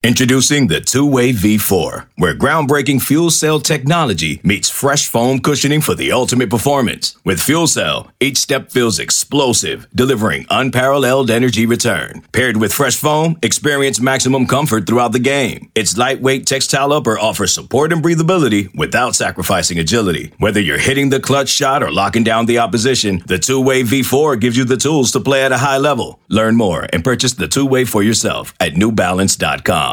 Introducing the Two-Way V4, where groundbreaking fuel cell technology meets fresh foam cushioning for the ultimate performance. With fuel cell, each step feels explosive, delivering unparalleled energy return. Paired with fresh foam, experience maximum comfort throughout the game. Its lightweight textile upper offers support and breathability without sacrificing agility. Whether you're hitting the clutch shot or locking down the opposition, the Two-Way V4 gives you the tools to play at a high level. Learn more and purchase the Two-Way for yourself at newbalance.com.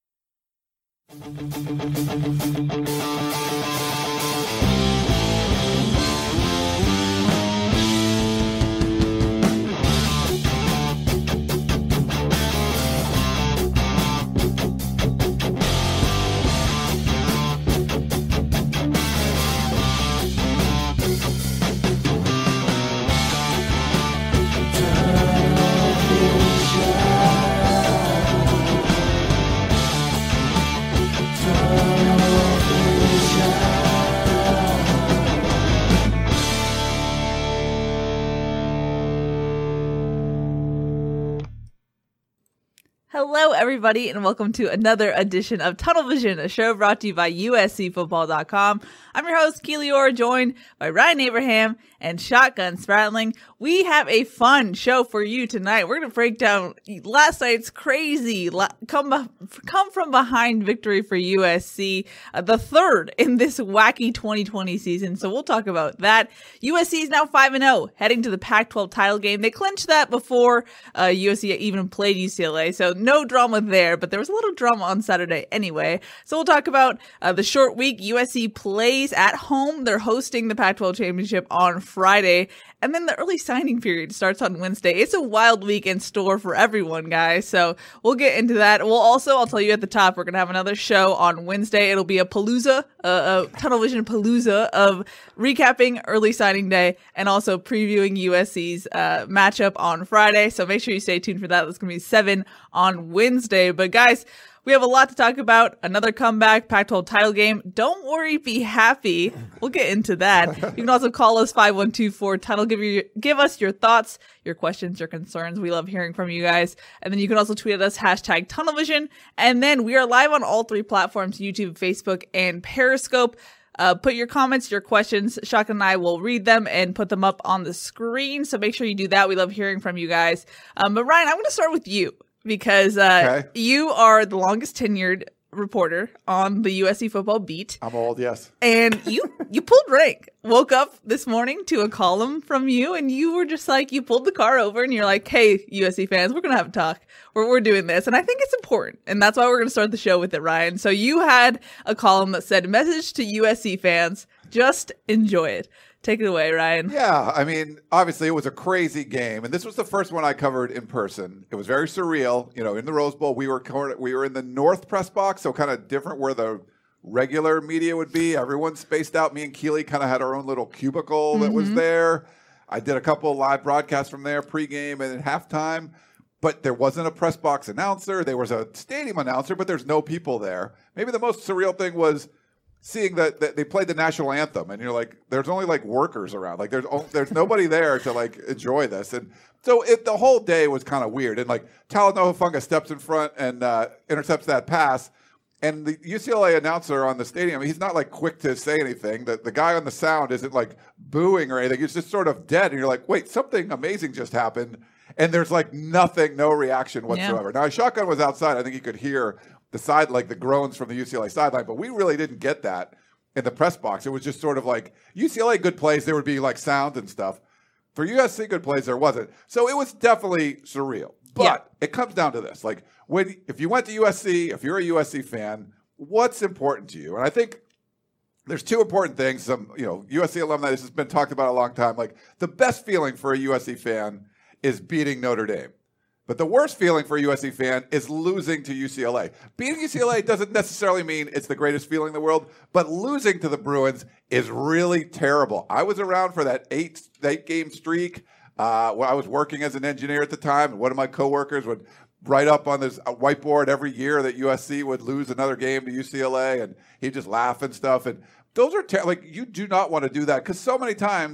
Hello, everybody, and welcome to another edition of Tunnel Vision, a show brought to you by USCFootball.com. I'm your host, Keely Orr, joined by Ryan Abraham and Shotgun Spratling. We have a fun show for you tonight. We're going to break down last night's crazy come from behind victory for USC, the third in this wacky 2020 season. So we'll talk about that. USC is now 5-0, heading to the Pac-12 title game. They clinched that before USC even played UCLA, so no drama there, but there was a little drama on Saturday anyway. So we'll talk about the short week. USC plays at home. They're hosting the Pac-12 championship on Friday, and then the early signing period starts on Wednesday. It's a wild week in store for everyone, guys, so we'll get into that. I'll tell you at the top, we're going to have another show on Wednesday. It'll be a palooza, a Tunnel Vision palooza of recapping early signing day and also previewing USC's matchup on Friday, so make sure you stay tuned for that. That's going to be 7 on Wednesday, but guys, we have a lot to talk about. Another comeback, Pac-12 title game. Don't worry, be happy. We'll get into that. You can also call us 5124-TUNNEL. Give us your thoughts, your questions, your concerns. We love hearing from you guys. And then you can also tweet at us, hashtag TunnelVision. And then we are live on all 3 platforms, YouTube, Facebook, and Periscope. Put your comments, your questions. Shotgun and I will read them and put them up on the screen. So make sure you do that. We love hearing from you guys. But Ryan, I'm going to start with you, because you are the longest tenured reporter on the USC football beat. I'm old, yes. And you pulled rank. Woke up this morning to a column from you, and you were just like, you pulled the car over and you're like, hey, USC fans, we're going to have a talk. We're doing this. And I think it's important. And that's why we're going to start the show with it, Ryan. So you had a column that said, message to USC fans, just enjoy it. Take it away, Ryan. Yeah, I mean, obviously it was a crazy game, and this was the first one I covered in person. It was very surreal. You know, in the Rose Bowl, we were in the north press box, so kind of different where the regular media would be. Everyone spaced out. Me and Keely kind of had our own little cubicle that was there. I did a couple of live broadcasts from there, pregame and at halftime, but there wasn't a press box announcer. There was a stadium announcer, but there's no people there. Maybe the most surreal thing was seeing that they played the national anthem, and you're like, there's only like workers around, like there's nobody there to like enjoy this, and so the whole day was kind of weird. And like Talanoa Hufanga steps in front and intercepts that pass, and the UCLA announcer on the stadium, he's not like quick to say anything. The guy on the sound isn't like booing or anything. He's just sort of dead, and you're like, wait, something amazing just happened, and there's like nothing, no reaction whatsoever. Yeah. Now Shotgun was outside. I think he could hear the side, like the groans from the UCLA sideline, but we really didn't get that in the press box. It was just sort of like UCLA good plays, there would be like sound and stuff. For USC good plays, there wasn't. So it was definitely surreal. But it comes down to this: like, if you went to USC, if you're a USC fan, what's important to you? And I think there's 2 important things. Some, USC alumni, this has been talked about a long time. Like, the best feeling for a USC fan is beating Notre Dame. But the worst feeling for a USC fan is losing to UCLA. Beating UCLA doesn't necessarily mean it's the greatest feeling in the world, but losing to the Bruins is really terrible. I was around for that 8-game streak. I was working as an engineer at the time, and one of my coworkers would write up on this whiteboard every year that USC would lose another game to UCLA, and he'd just laugh and stuff. And those are like, you do not want to do that, because so many times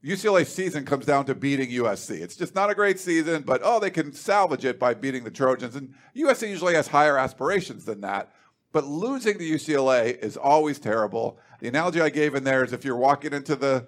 UCLA's season comes down to beating USC. It's just not a great season, but they can salvage it by beating the Trojans. And USC usually has higher aspirations than that. But losing to UCLA is always terrible. The analogy I gave in there is if you're walking into the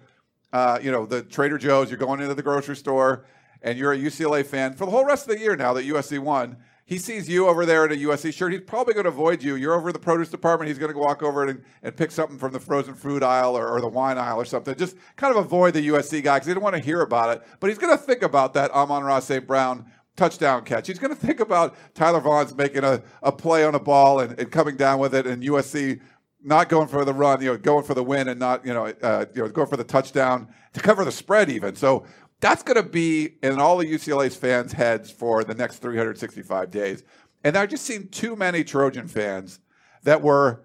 Trader Joe's, you're going into the grocery store, and you're a UCLA fan for the whole rest of the year now that USC won. He sees you over there in a USC shirt. He's probably going to avoid you. You're over in the produce department. He's going to walk over and pick something from the frozen fruit aisle or the wine aisle or something. Just kind of avoid the USC guy because he didn't want to hear about it. But he's going to think about that Amon-Ra St. Brown touchdown catch. He's going to think about Tyler Vaughn's making a play on a ball and coming down with it, and USC not going for the run, going for the win and not, going for the touchdown to cover the spread even. So that's going to be in all of UCLA's fans' heads for the next 365 days. And I've just seen too many Trojan fans that were,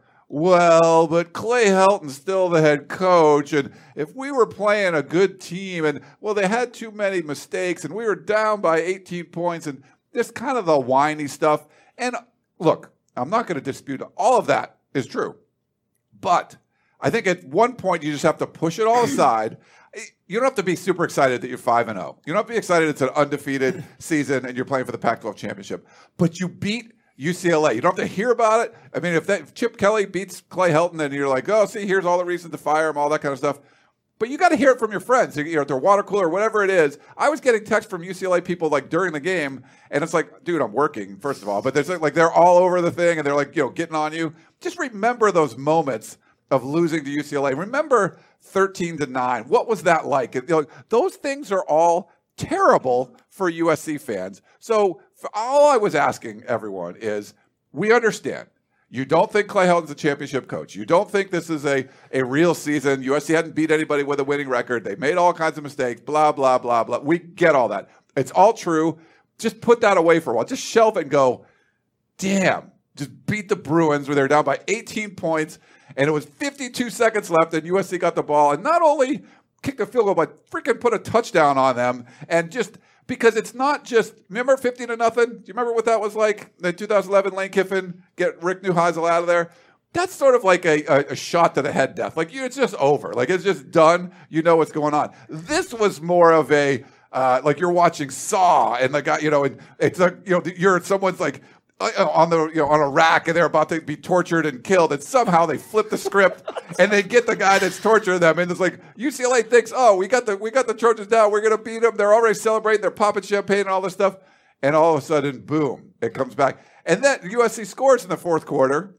but Clay Helton's still the head coach. And if we were playing a good team and, they had too many mistakes and we were down by 18 points and this kind of the whiny stuff. And look, I'm not going to dispute all of that is true. But I think at one point you just have to push it all aside. You don't have to be super excited that you're 5-0. You don't have to be excited it's an undefeated season and you're playing for the Pac-12 championship. But you beat UCLA. You don't have to hear about it. I mean, if Chip Kelly beats Clay Helton, then you're like, here's all the reasons to fire him, all that kind of stuff. But you got to hear it from your friends, at their water cooler or whatever it is. I was getting texts from UCLA people like during the game, and it's like, dude, I'm working, first of all. But there's like they're all over the thing, and they're like, getting on you. Just remember those moments of losing to UCLA. Remember 13-9. What was that like? Those things are all terrible for USC fans. So all I was asking everyone is, we understand. You don't think Clay Helton's a championship coach. You don't think this is a real season. USC hadn't beat anybody with a winning record. They made all kinds of mistakes, blah, blah, blah, blah. We get all that. It's all true. Just put that away for a while. Just shelve it and go, damn, just beat the Bruins where they're down by 18 points. And it was 52 seconds left, and USC got the ball. And not only kicked a field goal, but freaking put a touchdown on them. And just because it's not just, remember 50-0? Do you remember what that was like? The 2011 Lane Kiffin, get Rick Neuheisel out of there? That's sort of like a shot to the head death. Like, it's just over. Like, it's just done. You know what's going on. This was more of a, like you're watching Saw, and the guy, and it's like, you're someone's like, on a rack, and they're about to be tortured and killed, and somehow they flip the script and they get the guy that's torturing them, and it's like UCLA thinks, we got the Trojans down, we're gonna beat them. They're already celebrating, they're popping champagne and all this stuff, and all of a sudden, boom, it comes back, and then USC scores in the fourth quarter,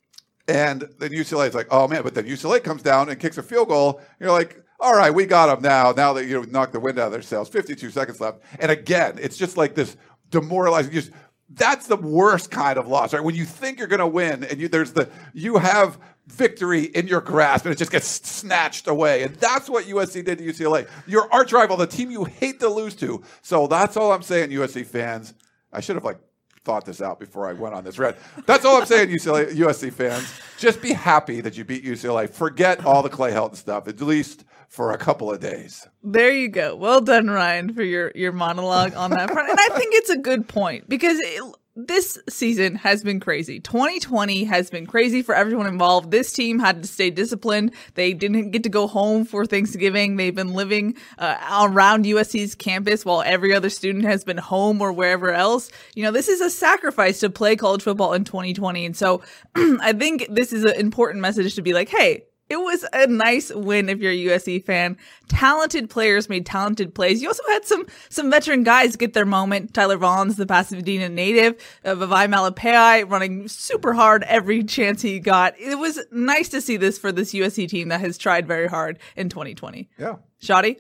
and then UCLA is like, oh man, but then UCLA comes down and kicks a field goal. You're like, all right, we got them now. Now that knocked the wind out of their sails. 52 seconds left, and again, it's just like this demoralizing. That's the worst kind of loss, right? When you think you're going to win and you have victory in your grasp and it just gets snatched away. And that's what USC did to UCLA. Your arch rival, the team you hate to lose to. So that's all I'm saying, USC fans. I should have thought this out before I went on this rant. That's all I'm saying, USC fans. Just be happy that you beat UCLA. Forget all the Clay Helton stuff, at least for a couple of days. There you go. Well done, Ryan, for your monologue on that front. And I think it's a good point because this season has been crazy. 2020 has been crazy for everyone involved. This team had to stay disciplined. They didn't get to go home for Thanksgiving. They've been living around USC's campus while every other student has been home or wherever else. This is a sacrifice to play college football in 2020. And so I think this is an important message to be like, hey, it was a nice win if you're a USC fan. Talented players made talented plays. You also had some veteran guys get their moment. Tyler Vaughn's the Pasadena native, Vavai Malepeai running super hard every chance he got. It was nice to see this for this USC team that has tried very hard in 2020. Yeah. Shadi?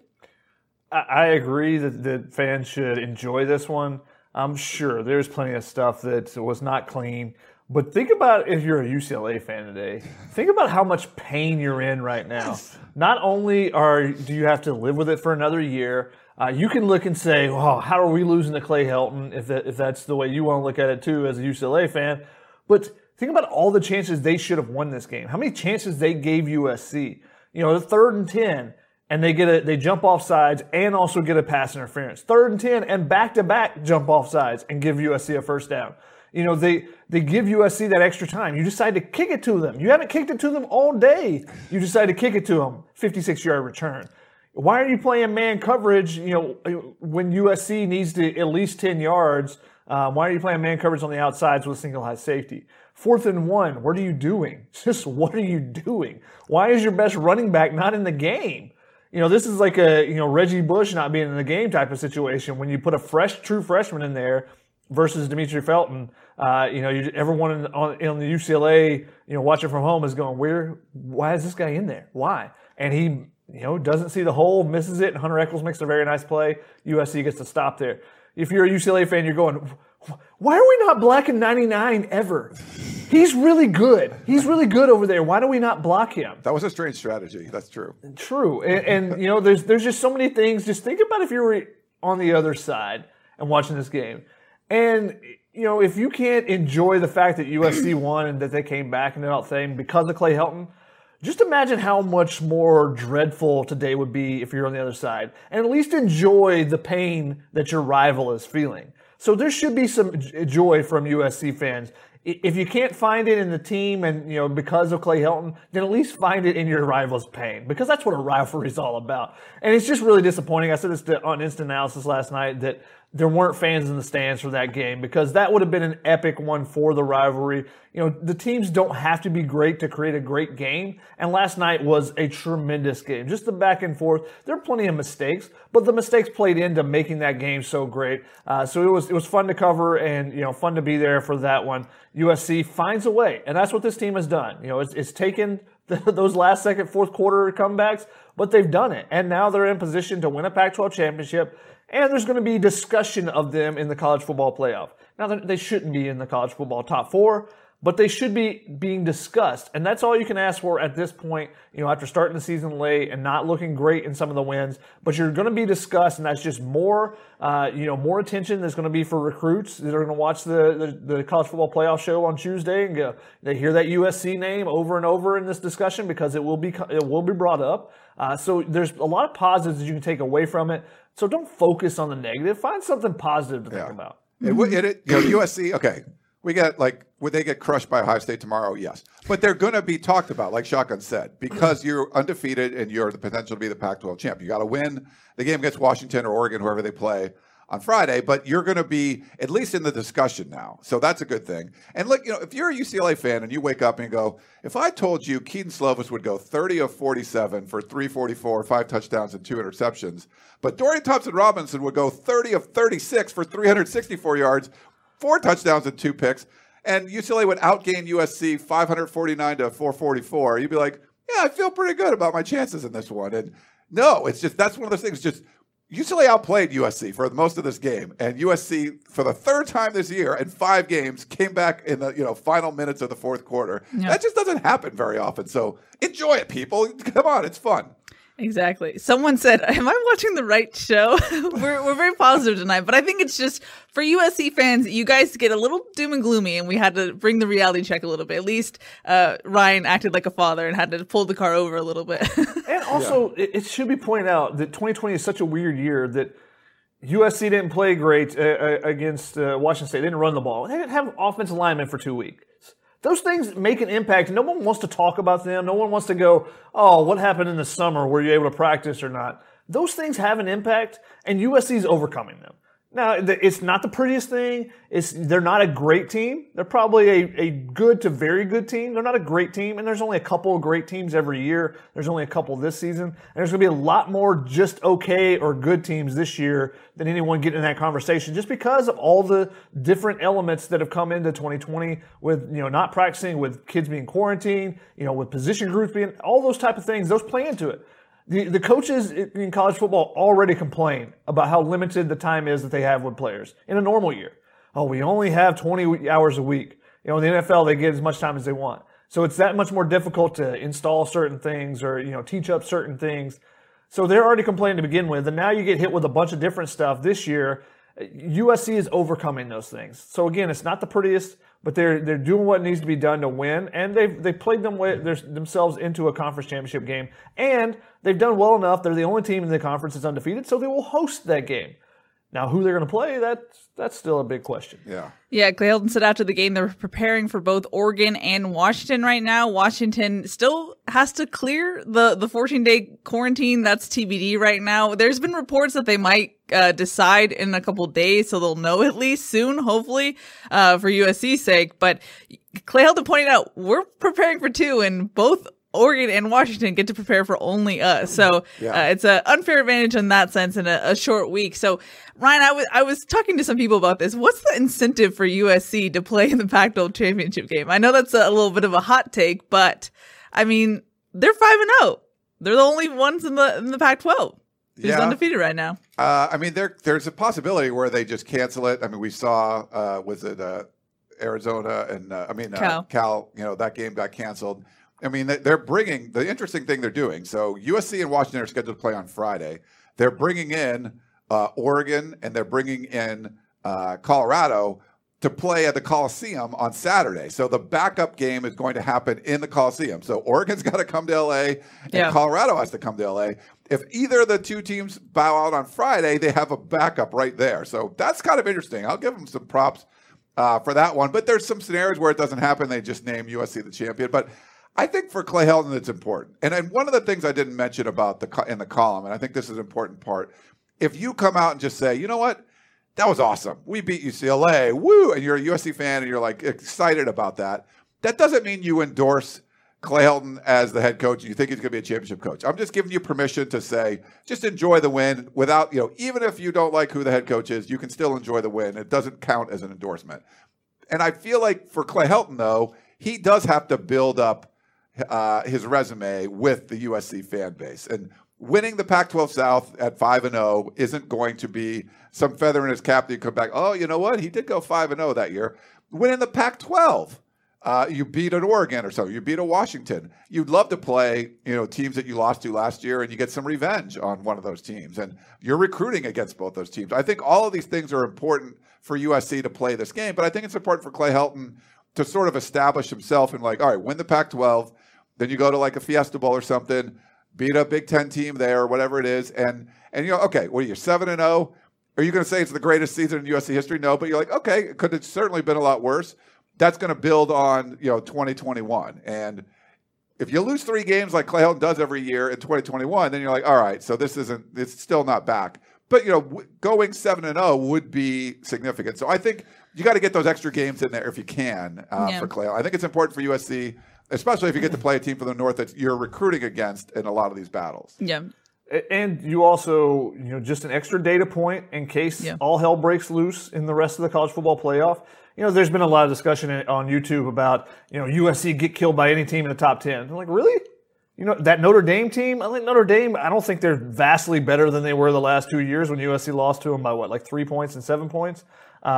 I agree that fans should enjoy this one. I'm sure there's plenty of stuff that was not clean. But think about if you're a UCLA fan today. Think about how much pain you're in right now. Not only do you have to live with it for another year, you can look and say, "Oh, how are we losing to Clay Helton?" If that's the way you want to look at it too, as a UCLA fan. But think about all the chances they should have won this game. How many chances they gave USC? The 3rd and 10, and they jump off sides and also get a pass interference. 3rd and 10 and back-to-back jump off sides and give USC a first down. They give USC that extra time. You decide to kick it to them. You haven't kicked it to them all day. You decide to kick it to them. 56-yard return. Why are you playing man coverage, when USC needs to at least 10 yards? Why are you playing man coverage on the outsides with a single high safety? 4th and 1, what are you doing? Just what are you doing? Why is your best running back not in the game? This is like a, Reggie Bush not being in the game type of situation when you put a true freshman in there versus Demetri Felton. Everyone on the UCLA, watching from home is going, why is this guy in there? Why? And he, doesn't see the hole, misses it, and Hunter Echols makes a very nice play. USC gets to stop there. If you're a UCLA fan, you're going, why are we not blocking 99 ever? He's really good. He's really good over there. Why do we not block him? That was a strange strategy. That's true. True. And there's just so many things. Just think about if you were on the other side and watching this game. And, if you can't enjoy the fact that USC won and that they came back and they're out saying because of Clay Helton, just imagine how much more dreadful today would be if you're on the other side. And at least enjoy the pain that your rival is feeling. So there should be some joy from USC fans. If you can't find it in the team and, because of Clay Helton, then at least find it in your rival's pain, because that's what a rivalry is all about. And it's just really disappointing. I said this on Instant Analysis last night that there weren't fans in the stands for that game, because that would have been an epic one for the rivalry. The teams don't have to be great to create a great game. And last night was a tremendous game. Just the back and forth. There are plenty of mistakes, but the mistakes played into making that game so great. So it was fun to cover and, fun to be there for that one. USC finds a way, and that's what this team has done. It's taken those last second, fourth quarter comebacks, but they've done it. And now they're in position to win a Pac-12 championship. And there's going to be discussion of them in the college football playoff. Now, they shouldn't be in the college football top 4, but they should be being discussed. And that's all you can ask for at this point, after starting the season late and not looking great in some of the wins. But you're going to be discussed, and that's just more, more attention there's going to be for recruits that are going to watch the college football playoff show on Tuesday and go, they hear that USC name over and over in this discussion because it will be brought up. So there's a lot of positives that you can take away from it. So don't focus on the negative. Find something positive to think about. USC, okay. Would they get crushed by Ohio State tomorrow? Yes. But they're going to be talked about, like Shotgun said, because you're undefeated and you're the potential to be the Pac-12 champ. You got to win the game against Washington or Oregon, whoever they play on Friday, but you're going to be at least in the discussion now. So that's a good thing. And look, if you're a UCLA fan and you wake up and you go, if I told you Keaton Slovis would go 30 of 47 for 344, 5 touchdowns and 2 interceptions, but Dorian Thompson-Robinson would go 30 of 36 for 364 yards, 4 touchdowns and 2 picks, and UCLA would outgain USC 549 to 444, you'd be like, yeah, I feel pretty good about my chances in this one. And no, it's just, that's one of those things, just UCLA outplayed USC for most of this game, and USC, for the third time this year in 5 games, came back in the final minutes of the fourth quarter. Yeah. That just doesn't happen very often. So enjoy it, people. Come on, it's fun. Exactly. Someone said, am I watching the right show? We're very positive tonight, but I think it's just for USC fans, you guys get a little doom and gloomy, and we had to bring the reality check a little bit. At least Ryan acted like a father and had to pull the car over a little bit. And also, it should be pointed out that 2020 is such a weird year that USC didn't play great against Washington State. They didn't run the ball. They didn't have offensive linemen for 2 weeks. Those things make an impact. No one wants to talk about them. No one wants to go, oh, what happened in the summer? Were you able to practice or not? Those things have an impact, and USC is overcoming them. Now, it's not the prettiest thing. They're not a great team. They're probably a good to very good team. They're not a great team, and there's only a couple of great teams every year. There's only a couple this season. And there's going to be a lot more just okay or good teams this year than anyone getting in that conversation, just because of all the different elements that have come into 2020 with, not practicing, with kids being quarantined, with position groups being, all those type of things, those play into it. The coaches in college football already complain about how limited the time is that they have with players in a normal year. Oh, we only have 20 hours a week. In the NFL, they get as much time as they want. So it's that much more difficult to install certain things or, teach up certain things. So they're already complaining to begin with. And now you get hit with a bunch of different stuff this year. USC is overcoming those things. So again, it's not the prettiest, but they're doing what needs to be done to win, and they've played themselves into a conference championship game, and they've done well enough. They're the only team in the conference that's undefeated, so they will host that game. Now, who they're going to play, that's still a big question. Yeah. Yeah, Clay Helton said after the game they're preparing for both Oregon and Washington right now. Washington still has to clear the 14-day quarantine. That's TBD right now. There's been reports that they might decide in a couple days, so they'll know at least soon, hopefully, for USC's sake. But Clay Helton pointed out, we're preparing for two, and both Oregon and Washington get to prepare for only us. So it's an unfair advantage in that sense in a short week. So, Ryan, I was talking to some people about this. What's the incentive for USC to play in the Pac-12 championship game? I know that's a little bit of a hot take, but, I mean, they're 5-0. They're the only ones in the Pac-12 who's undefeated right now. I mean, there's a possibility where they just cancel it. I mean, we saw, was it Arizona and, Cal, that game got canceled. I mean, they're bringing the interesting thing they're doing. So USC and Washington are scheduled to play on Friday. They're bringing in Oregon and they're bringing in Colorado to play at the Coliseum on Saturday. So the backup game is going to happen in the Coliseum. So Oregon's got to come to LA and Colorado has to come to LA. If either of the two teams bow out on Friday, they have a backup right there. So that's kind of interesting. I'll give them some props for that one. But there's some scenarios where it doesn't happen. They just name USC the champion. But I think for Clay Helton, it's important. And one of the things I didn't mention about in the column, and I think this is an important part, if you come out and just say, you know what, that was awesome. We beat UCLA, woo, and you're a USC fan and you're like excited about that, that doesn't mean you endorse Clay Helton as the head coach and you think he's going to be a championship coach. I'm just giving you permission to say, just enjoy the win without, even if you don't like who the head coach is, you can still enjoy the win. It doesn't count as an endorsement. And I feel like for Clay Helton, though, he does have to build up his resume with the USC fan base. And winning the Pac-12 South at 5-0 isn't going to be some feather in his cap that you come back, oh, you know what? He did go 5-0 that year. Winning the Pac-12, you beat an Oregon or so. You beat a Washington. You'd love to play, teams that you lost to last year and you get some revenge on one of those teams. And you're recruiting against both those teams. I think all of these things are important for USC to play this game, but I think it's important for Clay Helton to sort of establish himself and all right, win the Pac-12, then you go to like a Fiesta Bowl or something, beat a Big Ten team there or whatever it is, and okay, what are you, 7-0? Are you going to say it's the greatest season in USC history? No, but you're like, okay, it could have certainly been a lot worse. That's going to build on 2021, and if you lose 3 games like Clay Helton does every year in 2021, then you're like, all right, so it's still not back. But going 7-0 would be significant. So I think you got to get those extra games in there if you can for Clay Helton. I think it's important for USC. Especially if you get to play a team from the North that you're recruiting against in a lot of these battles. Yeah. And you also, just an extra data point in case all hell breaks loose in the rest of the college football playoff. There's been a lot of discussion on YouTube about, USC get killed by any team in the top 10. I'm like, really? That Notre Dame team, I don't think they're vastly better than they were the last 2 years when USC lost to them by 3 points and 7 points?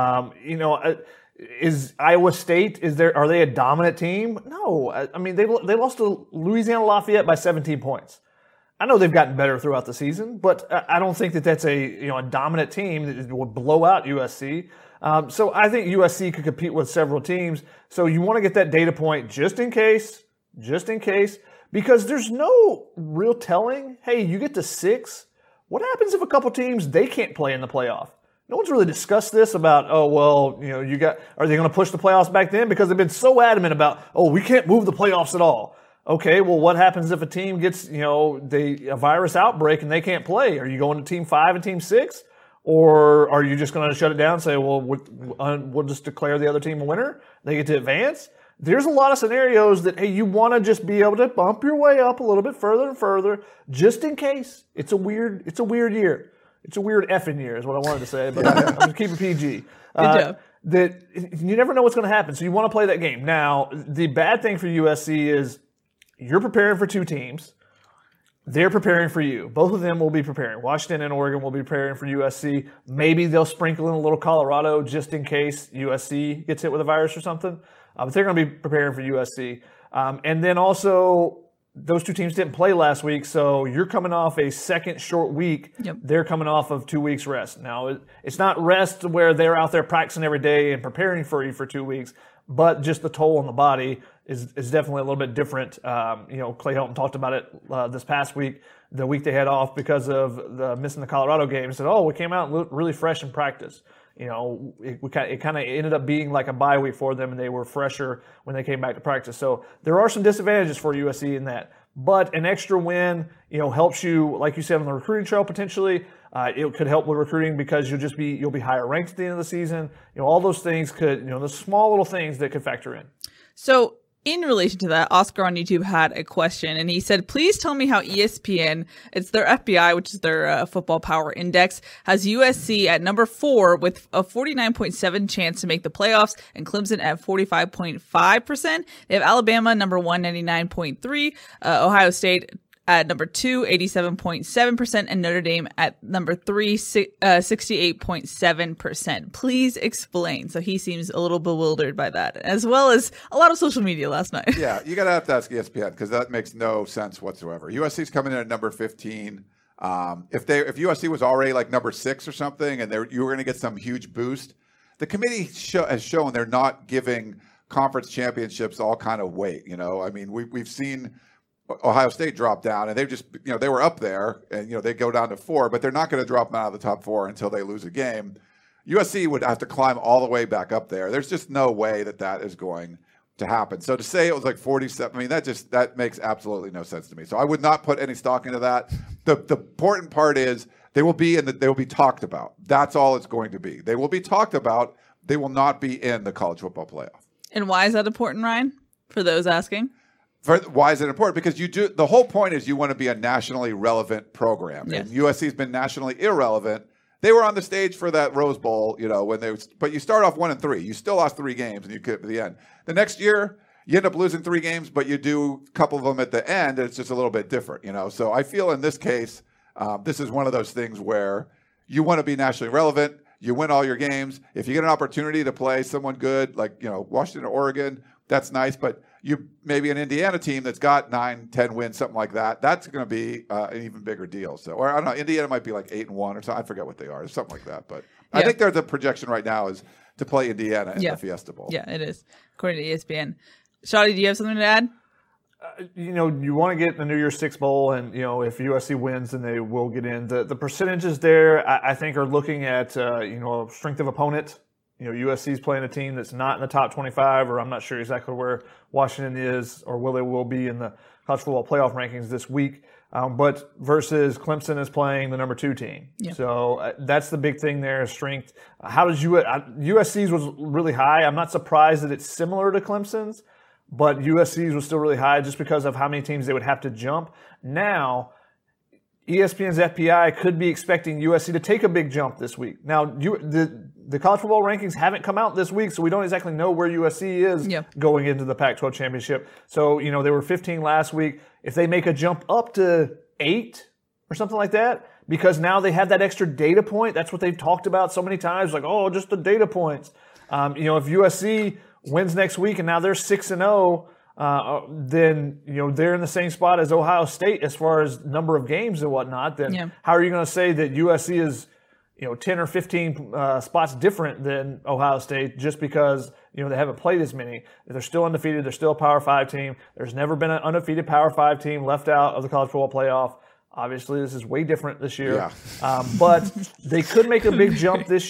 Is Iowa State, are they a dominant team? No. I mean, they lost to Louisiana Lafayette by 17 points. I know they've gotten better throughout the season, but I don't think that's a dominant team that would blow out USC. So I think USC could compete with several teams. So you want to get that data point just in case, because there's no real telling. Hey, you get to 6. What happens if a couple teams, they can't play in the playoff? No one's really discussed this about, are they going to push the playoffs back then? Because they've been so adamant about, we can't move the playoffs at all. Okay, well, what happens if a team gets, a virus outbreak and they can't play? Are you going to Team 5 and Team 6? Or are you just going to shut it down and say, well, we'll just declare the other team a winner? They get to advance? There's a lot of scenarios that, hey, you want to just be able to bump your way up a little bit further and further, just in case. It's a weird year. It's a weird effing year is what I wanted to say, but I'm going to keep it PG. Good job. That you never know what's going to happen, so you want to play that game. Now, the bad thing for USC is you're preparing for 2 teams. They're preparing for you. Both of them will be preparing. Washington and Oregon will be preparing for USC. Maybe they'll sprinkle in a little Colorado just in case USC gets hit with a virus or something. But they're going to be preparing for USC. And then also, those 2 teams didn't play last week, so you're coming off a second short week. Yep. They're coming off of 2 weeks rest. Now, it's not rest where they're out there practicing every day and preparing for you for 2 weeks, but just the toll on the body is definitely a little bit different. Clay Helton talked about it this past week, the week they had off because of the missing the Colorado game. He said, we came out and looked really fresh in practice. It kind of ended up being like a bye week for them, and they were fresher when they came back to practice. So there are some disadvantages for USC in that. But an extra win, helps you, like you said, on the recruiting trail potentially. It could help with recruiting because you'll be higher ranked at the end of the season. All those things could, the small little things that could factor in. So in relation to that, Oscar on YouTube had a question, and he said, please tell me how ESPN, it's their FBI, which is their football power index, has USC at number 4 with a 49.7 chance to make the playoffs, and Clemson at 45.5%. They have Alabama number 1, 99.3, Ohio State at number 2, 87.7%, and Notre Dame at number 3, 68.7%. Please explain. So he seems a little bewildered by that, as well as a lot of social media last night. Yeah, you have to ask ESPN because that makes no sense whatsoever. USC's coming in at number 15. If USC was already like number 6 or something, and you were going to get some huge boost, the committee has shown they're not giving conference championships all kind of weight. I mean, we've seen Ohio State dropped down, and they've just, they were up there, and, they go down to 4, but they're not going to drop them out of the top 4 until they lose a game. USC would have to climb all the way back up there. There's just no way that is going to happen. So to say it was like 47, I mean, that makes absolutely no sense to me. So I would not put any stock into that. The important part is they will be talked about. That's all it's going to be. They will be talked about. They will not be in the college football playoff. And why is that important, Ryan? For those asking? Why is it important? Because the whole point is you want to be a nationally relevant program. Yes. And USC's been nationally irrelevant. They were on the stage for that Rose Bowl, but you start off 1-3. You still lost 3 games, and you get to the end. The next year, you end up losing 3 games, but you do a couple of them at the end, and it's just a little bit different, So I feel in this case, this is one of those things where you want to be nationally relevant. You win all your games. If you get an opportunity to play someone good, like Washington or Oregon, that's nice, but you maybe an Indiana team that's got 9-10 wins, something like that. That's going to be an even bigger deal. So, or I don't know, Indiana might be like 8-1 or something. I forget what they are, or something like that. But yeah. I think there's a projection right now is to play Indiana in the Fiesta Bowl. Yeah, it is according to ESPN. Shotty, do you have something to add? You want to get the New Year's Six Bowl, and if USC wins, then they will get in. The percentages there, I think, are looking at strength of opponent. USC's playing a team that's not in the top 25, or I'm not sure exactly where Washington is, or they will be in the college football playoff rankings this week. But versus Clemson is playing the number 2 team. Yeah. So that's the big thing there, strength. How does USC's was really high. I'm not surprised that it's similar to Clemson's, but USC's was still really high just because of how many teams they would have to jump. Now, ESPN's FPI could be expecting USC to take a big jump this week. Now, the college football rankings haven't come out this week, so we don't exactly know where USC is going into the Pac-12 championship. So, they were 15 last week. If they make a jump up to 8 or something like that, because now they have that extra data point, that's what they've talked about so many times, like, just the data points. If USC wins next week and now they're 6-0, then they're in the same spot as Ohio State as far as number of games and whatnot. Then how are you going to say that USC is 10 or 15 spots different than Ohio State just because they haven't played as many? They're still undefeated. They're still a Power 5 team. There's never been an undefeated Power 5 team left out of the college football playoff. Obviously, this is way different this year. Yeah. But they could make a big jump this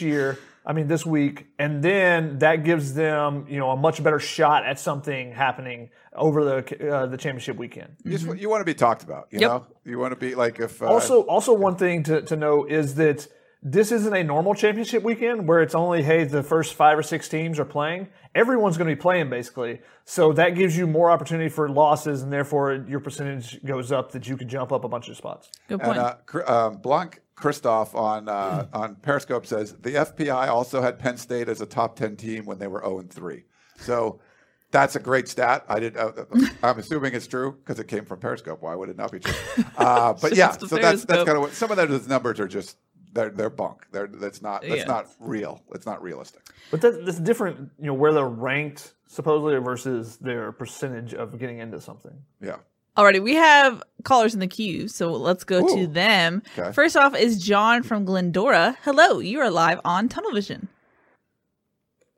week, and then that gives them, a much better shot at something happening over the championship weekend. You want to be talked about, you know? You want to be like if... Also one thing to note is that this isn't a normal championship weekend where it's only, the first 5 or 6 teams are playing. Everyone's going to be playing, basically. So that gives you more opportunity for losses, and therefore your percentage goes up that you can jump up a bunch of spots. Good point. And Blanc Christoph on Periscope says, the FPI also had Penn State as a top 10 team when they were 0-3. So that's a great stat. I'm assuming it's true because it came from Periscope. Why would it not be true? But yeah, so that's kind of what some of those numbers are just. They're bunk. That's not real. It's not realistic. But that's different, where they're ranked supposedly versus their percentage of getting into something. Yeah. Alrighty, we have callers in the queue, so let's go to them. Okay. First off is John from Glendora. Hello, you are live on Tunnel Vision.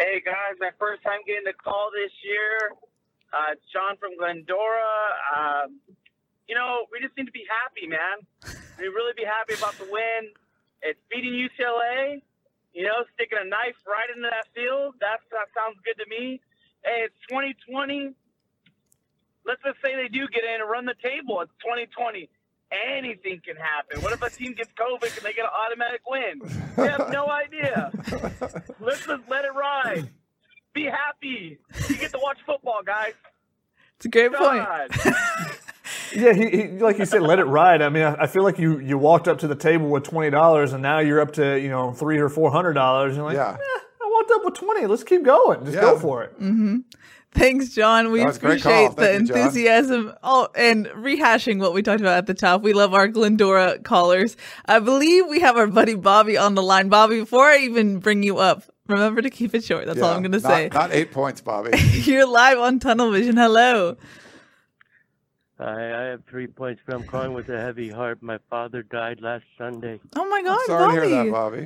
Hey, guys, my first time getting the call this year. It's John from Glendora. We just need to be happy, man. We really be happy about the win. It's beating UCLA, sticking a knife right into that field. That sounds good to me. Hey, it's 2020. Let's just say they do get in and run the table. It's 2020. Anything can happen. What if a team gets COVID and they get an automatic win? We have no idea. Let's just let it ride. Be happy. You get to watch football, guys. It's a great point. Yeah, he like you said, let it ride. I mean, I feel like you walked up to the table with $20 and now you're up to $300 or $400. You're like, I walked up with 20. Let's keep going. Just go for it. Mm-hmm. Thanks, John. We appreciate the enthusiasm. Oh, and rehashing what we talked about at the top. We love our Glendora callers. I believe we have our buddy Bobby on the line. Bobby, before I even bring you up, remember to keep it short. That's all I'm going to say. Not 8 points, Bobby. You're live on Tunnel Vision. Hello. I have 3 points, but I'm calling with a heavy heart. My father died last Sunday. Oh, my God, Sorry Bobby. to hear that, Bobby.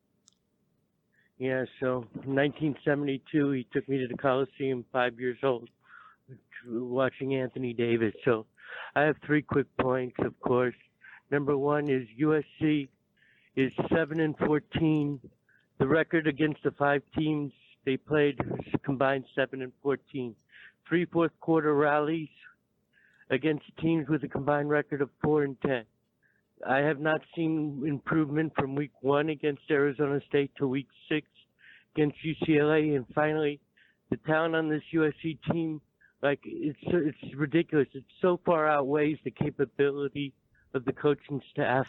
Yeah, so 1972, he took me to the Coliseum, 5 years old, watching Anthony Davis. So I have 3 quick points, of course. Number one is USC is 7-14. The record against the 5 teams they played was combined 7-14. 3 fourth quarter rallies against teams with a combined record of 4-10. I have not seen improvement from week 1 against Arizona State to week 6 against UCLA. And finally, the talent on this USC team, it's ridiculous. It so far outweighs the capability of the coaching staff.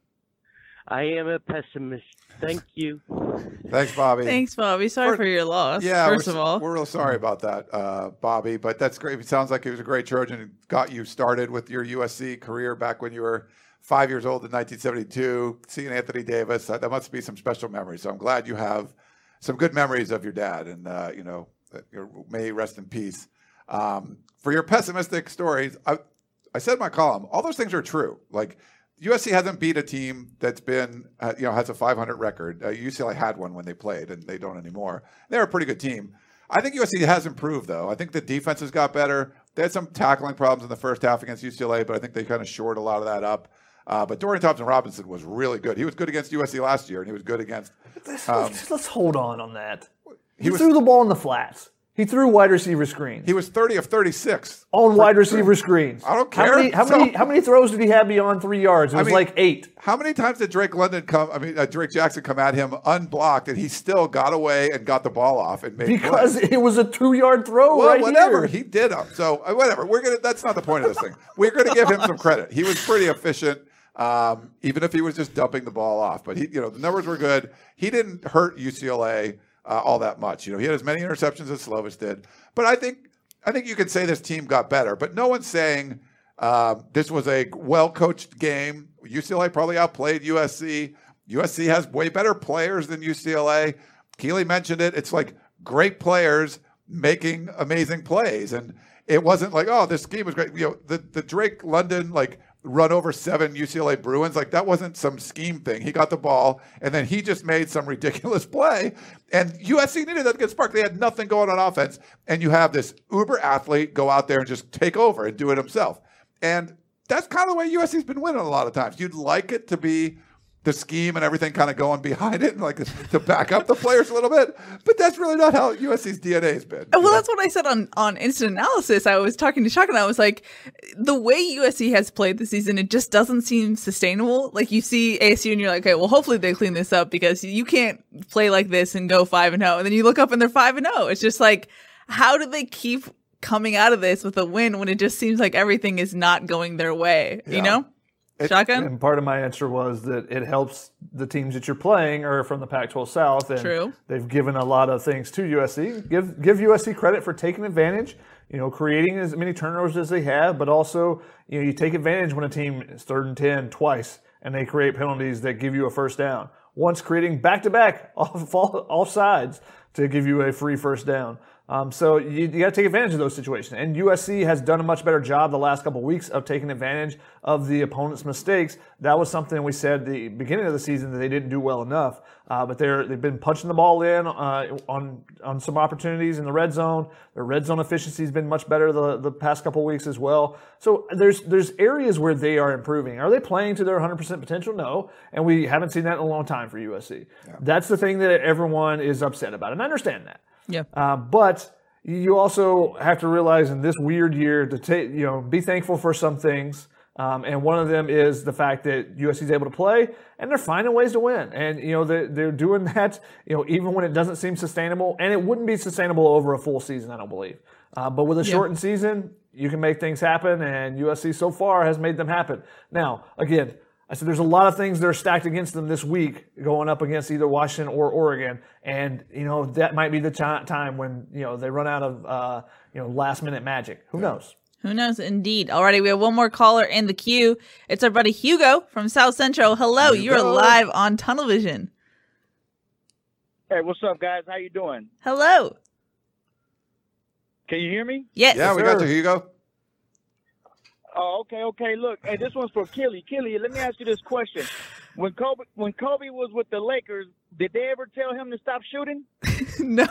I am a pessimist. Thank you. Thanks, Bobby. Thanks, Bobby. Sorry for your loss. Yeah, first of all, we're real sorry about that, Bobby. But that's great. It sounds like he was a great Trojan and got you started with your USC career back when you were 5 years old in 1972. Seeing Anthony Davis, that must be some special memories. So I'm glad you have some good memories of your dad, and may he rest in peace. For your pessimistic stories, I said in my column, all those things are true. Like, USC hasn't beat a team that's been, has a 500 record. UCLA had one when they played, and they don't anymore. They're a pretty good team. I think USC has improved, though. I think the defense has got better. They had some tackling problems in the first half against UCLA, but I think they kind of shored a lot of that up. But Dorian Thompson-Robinson was really good. He was good against USC last year, and he was good against... Let's hold on that. He threw the ball in the flats. He threw wide receiver screens. He was 30 of 36. On wide receiver screens. I don't care. How many throws did he have beyond 3 yards? It was like 8. How many times did Drake Jackson come at him unblocked, and he still got away and got the ball off and made because plays? It was a 2-yard throw whatever. here. He did them. So whatever. That's not the point of this thing. We're going to give him some credit. He was pretty efficient, even if he was just dumping the ball off. But the numbers were good. He didn't hurt UCLA all that much. He had as many interceptions as Slovis did. But I think you could say this team got better. But no one's saying this was a well-coached game. UCLA probably outplayed USC. USC has way better players than UCLA. Keely mentioned it. It's like great players making amazing plays. And it wasn't like, oh, this scheme was great. The Drake London, run over 7 UCLA Bruins. That wasn't some scheme thing. He got the ball, and then he just made some ridiculous play. And USC needed that to get sparked. They had nothing going on offense. And you have this uber athlete go out there and just take over and do it himself. And that's kind of the way USC's been winning a lot of times. You'd like it to be the scheme and everything kind of going behind it and to back up the players a little bit. But that's really not how USC's DNA has been. Well, that's what I said on Instant Analysis. I was talking to Chuck and I was like, the way USC has played this season, it just doesn't seem sustainable. You see ASU and you're like, okay, well, hopefully they clean this up because you can't play like this and go 5-0. And then you look up and they're 5-0. It's just how do they keep coming out of this with a win when it just seems like everything is not going their way, Shotgun? And part of my answer was that it helps the teams that you're playing are from the Pac-12 South. And True. They've given a lot of things to USC. Give USC credit for taking advantage, creating as many turnovers as they have, but also, you take advantage when a team is 3rd and 10 twice and they create penalties that give you a first down. Once creating back-to-back off sides to give you a free first down. So you got to take advantage of those situations. And USC has done a much better job the last couple of weeks of taking advantage of the opponent's mistakes. That was something we said the beginning of the season that they didn't do well enough. But they've been punching the ball in on some opportunities in the red zone. Their red zone efficiency has been much better the past couple of weeks as well. So there's areas where they are improving. Are they playing to their 100% potential? No. And we haven't seen that in a long time for USC. Yeah. That's the thing that everyone is upset about. And I understand that. Yeah. But you also have to realize in this weird year to be thankful for some things. And one of them is the fact that USC is able to play and they're finding ways to win. And, they're doing that, even when it doesn't seem sustainable. And it wouldn't be sustainable over a full season, I don't believe. But with a shortened season, you can make things happen. And USC so far has made them happen. Now, again, I said there's a lot of things that are stacked against them this week going up against either Washington or Oregon. And, that might be the time when, they run out of, last-minute magic. Who knows? Who knows, indeed. Alrighty, we have one more caller in the queue. It's our buddy Hugo from South Central. Hello, you're live on Tunnel Vision. Hey, what's up, guys? How you doing? Hello. Can you hear me? Yes. Yeah, we got you, Hugo. Oh, okay. Look, hey, this one's for Keely. Keely, let me ask you this question. When Kobe was with the Lakers, did they ever tell him to stop shooting? No.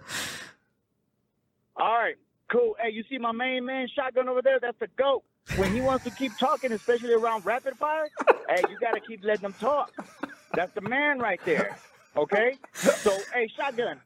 All right, cool. Hey, you see my main man Shotgun over there? That's the GOAT. When he wants to keep talking, especially around rapid fire, hey, you got to keep letting him talk. That's the man right there, okay? So, hey, Shotgun,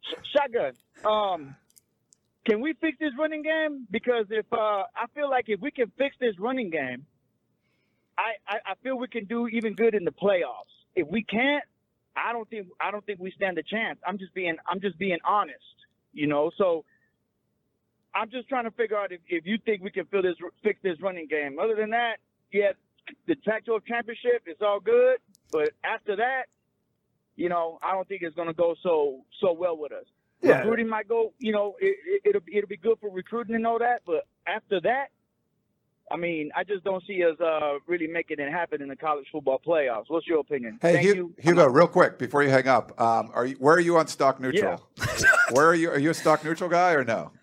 can we fix this running game? Because I feel like if we can fix this running game, I feel we can do even good in the playoffs. If we can't, I don't think we stand a chance. I'm just being honest, So I'm just trying to figure out if you think we can fix this running game. Other than that, yeah, the Pac-12 championship is all good, but after that, I don't think it's going to go so well with us. Yeah. Recruiting might go, it'll be good for recruiting and all that. But after that, I mean, I just don't see us really making it happen in the college football playoffs. What's your opinion? Hey, Hugo, real quick before you hang up, where are you on stock neutral? Yeah. Where are you? Are you a stock neutral guy or no?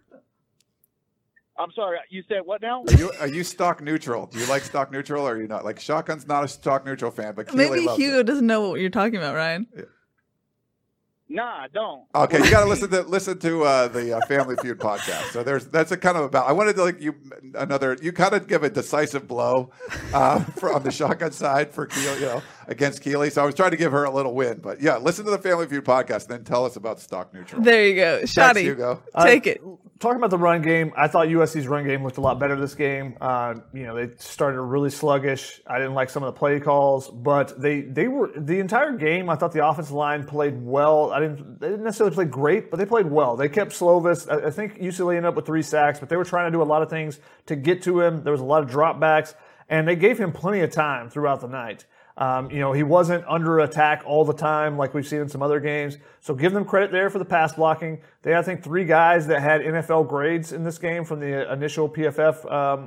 I'm sorry, you said what now? Are you stock neutral? Do you like stock neutral or are you not? Like Shotgun's not a stock neutral fan, but Keely maybe loves Hugo it. doesn't know what you're talking about, Ryan. Yeah. Nah, I don't. Okay, you got to listen to the Family Feud podcast. So that's a kind of about. I wanted to you kind of give a decisive blow on the Shotgun side for Keely, against Keely. So I was trying to give her a little win, but yeah, listen to the Family Feud podcast, and then tell us about stock neutral. There you go, Shotty. Hugo. Take it. Talking about the run game, I thought USC's run game looked a lot better this game. They started really sluggish. I didn't like some of the play calls, but they were the entire game. I thought the offensive line played well. They didn't necessarily play great, but they played well. They kept Slovis. I think UCLA ended up with 3 sacks, but they were trying to do a lot of things to get to him. There was a lot of dropbacks, and they gave him plenty of time throughout the night. He wasn't under attack all the time like we've seen in some other games. So give them credit there for the pass blocking. They had, I think, 3 guys that had NFL grades in this game from the initial PFF,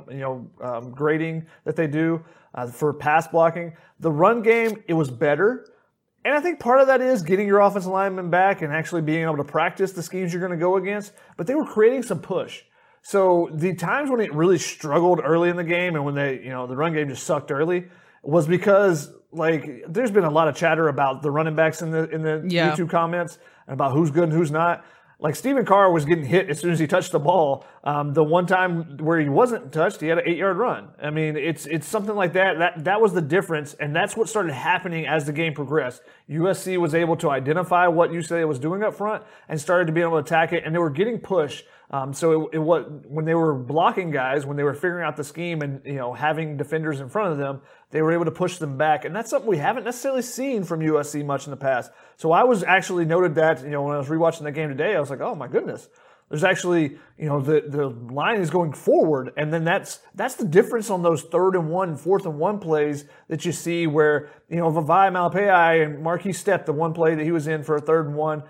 grading that they do for pass blocking. The run game, it was better. And I think part of that is getting your offensive linemen back and actually being able to practice the schemes you're going to go against. But they were creating some push. So the times when it really struggled early in the game and when the run game just sucked early was because there's been a lot of chatter about the running backs in the YouTube comments and about who's good and who's not. Like Stephen Carr was getting hit as soon as he touched the ball. The one time where he wasn't touched, he had an 8-yard run. I mean, it's something like that. That was the difference, and that's what started happening as the game progressed. USC was able to identify what UCLA was doing up front and started to be able to attack it, and they were getting pushed. So when they were blocking guys, when they were figuring out the scheme and having defenders in front of them, they were able to push them back, and that's something we haven't necessarily seen from USC much in the past. So I was actually noted that when I was rewatching the game today, I was like, oh my goodness, there's actually the line is going forward, and then that's the difference on those 3rd and 1, 4th and 1 plays that you see where Vavae Malepeai and Marquis Stepp, the one play that he was in for a 3rd and 1,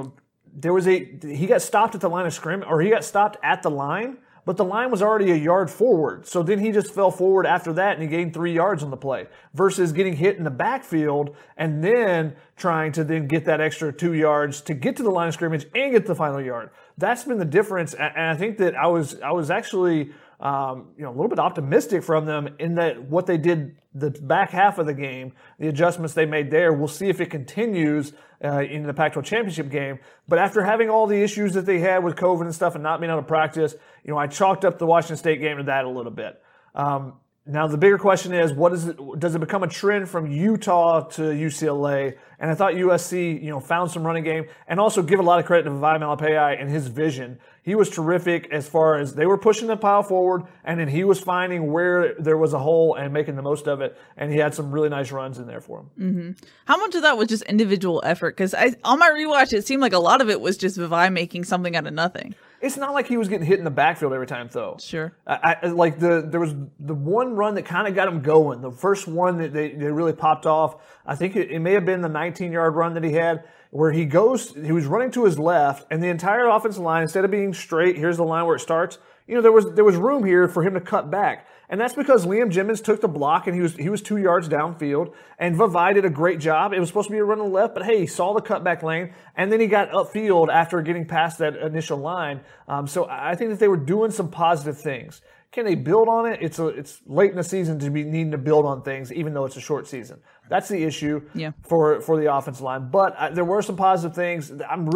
he got stopped at the line of scrimmage, or he got stopped at the line, but the line was already a yard forward. So then he just fell forward after that and he gained 3 yards on the play versus getting hit in the backfield and then trying to then get that extra 2 yards to get to the line of scrimmage and get the final yard. that's been the difference. And I think that I was actually a little bit optimistic from them in that what they did the back half of the game, the adjustments they made there, we'll see if it continues in the Pac-12 championship game. But after having all the issues that they had with COVID and stuff and not being able to practice, I chalked up the Washington State game to that a little bit. Now, the bigger question is, does it become a trend from Utah to UCLA? And I thought USC, found some running game, and also give a lot of credit to Vavae Malepeai and his vision. He was terrific as far as they were pushing the pile forward, and then he was finding where there was a hole and making the most of it. And he had some really nice runs in there for him. Mm-hmm. How much of that was just individual effort? Because on my rewatch, it seemed like a lot of it was just Vavae making something out of nothing. It's not like he was getting hit in the backfield every time, though. Sure. There was the one run that kind of got him going. The first one that they really popped off. I think it may have been the 19-yard run that he had, where he was running to his left, and the entire offensive line, instead of being straight, here's the line where it starts. There was room here for him to cut back. And that's because Liam Jimmons took the block, and he was 2 yards downfield, and Vavae did a great job. It was supposed to be a run to the left, but hey, he saw the cutback lane, and then he got upfield after getting past that initial line. So I think that they were doing some positive things. Can they build on it? It's late in the season to be needing to build on things, even though it's a short season. That's the issue for the offensive line. But there were some positive things.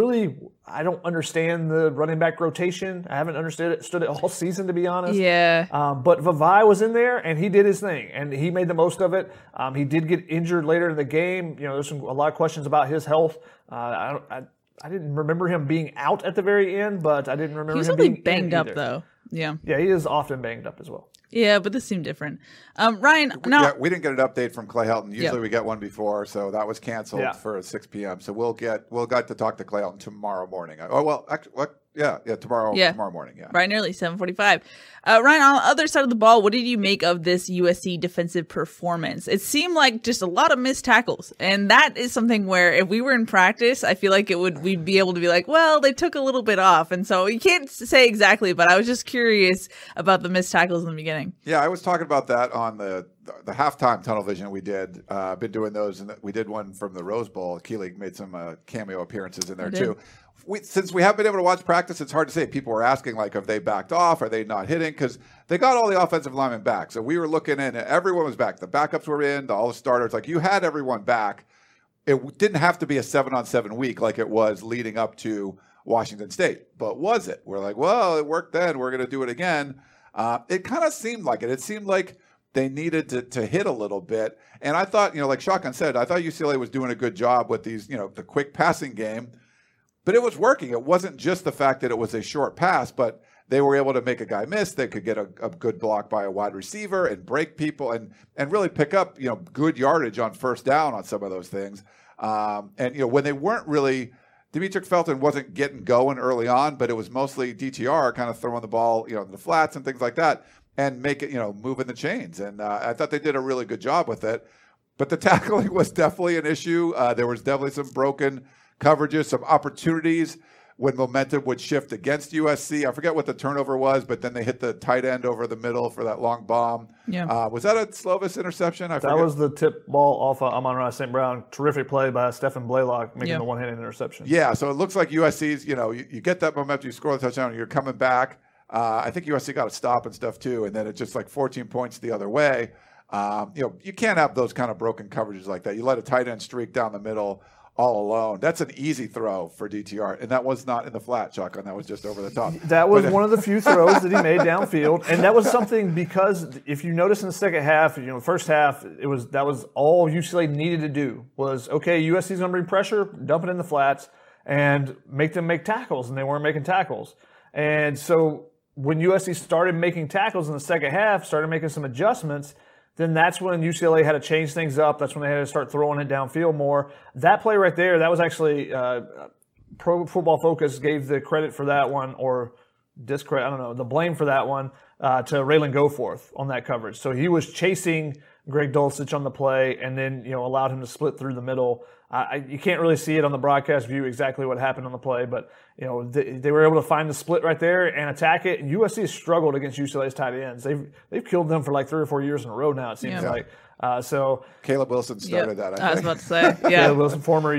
I don't understand the running back rotation. I haven't understood it all season, to be honest. Yeah. But Vavae was in there, and he did his thing, and he made the most of it. He did get injured later in the game. There's a lot of questions about his health. I didn't remember him being out at the very end, but I didn't remember him being banged up, either. though. Yeah. Yeah, he is often banged up as well. Yeah, but this seemed different. Ryan, we didn't get an update from Clay Helton. Usually we get one before, so that was canceled for 6 p.m. So we'll get to talk to Clay Helton tomorrow morning. Oh well, actually, what? Yeah, tomorrow morning. Yeah, right, nearly 7:45. Ryan, on the other side of the ball, what did you make of this USC defensive performance? It seemed like just a lot of missed tackles, and that is something where if we were in practice, I feel like we'd be able to be like, well, they took a little bit off, and so you can't say exactly, but I was just curious about the missed tackles in the beginning. Yeah, I was talking about that on the halftime tunnel vision we did. Been doing those, and we did one from the Rose Bowl. Keelig made some cameo appearances in there too. Since we haven't been able to watch practice, it's hard to say. People were asking, like, have they backed off? Are they not hitting? Because they got all the offensive linemen back. So we were looking in, and everyone was back. The backups were in, all the starters. Like, you had everyone back. It didn't have to be a 7-on-7 week like it was leading up to Washington State. But was it? We're like, well, it worked then. We're going to do it again. It kind of seemed like it. It seemed like they needed to hit a little bit. And I thought, like Shotgun said, I thought UCLA was doing a good job with these, the quick passing game. But it was working. It wasn't just the fact that it was a short pass, but they were able to make a guy miss. They could get a good block by a wide receiver and break people and really pick up, good yardage on first down on some of those things. When they weren't really, Demetric Felton wasn't getting going early on, but it was mostly DTR kind of throwing the ball, in the flats and things like that and make it, moving the chains. And I thought they did a really good job with it. But the tackling was definitely an issue. There was definitely some broken coverages, some opportunities when momentum would shift against USC. I forget what the turnover was, but then they hit the tight end over the middle for that long bomb. Yeah. Was that a Slovis interception? That was the tip ball off of Amon-Ra St. Brown. Terrific play by Stephen Blaylock, making the one-handed interception. Yeah, so it looks like USC's, you get that momentum, you score the touchdown, and you're coming back. I think USC got a stop and stuff too, and then it's just like 14 points the other way. You can't have those kind of broken coverages like that. You let a tight end streak down the middle all alone. That's an easy throw for DTR, and that was not in the flat, Shotgun. That was just over the top. That was one of the few throws that he made downfield, and that was something because if you notice in the second half, the first half, that was all UCLA needed to do was, okay, USC's going to bring pressure, dump it in the flats, and make them make tackles, and they weren't making tackles. And so when USC started making tackles in the second half, started making some adjustments, then that's when UCLA had to change things up. That's when they had to start throwing it downfield more. That play right there, that was actually Pro Football Focus gave the credit for that one, or discredit, I don't know, the blame for that one to Raylan Goforth on that coverage. So he was chasing Greg Dulcich on the play and then, allowed him to split through the middle. You can't really see it on the broadcast view exactly what happened on the play, but they were able to find the split right there and attack it. And USC has struggled against UCLA's tight ends. They've killed them for like 3 or 4 years in a row now, it seems like. So Caleb Wilson started that. I was about to say, yeah. Caleb Wilson, former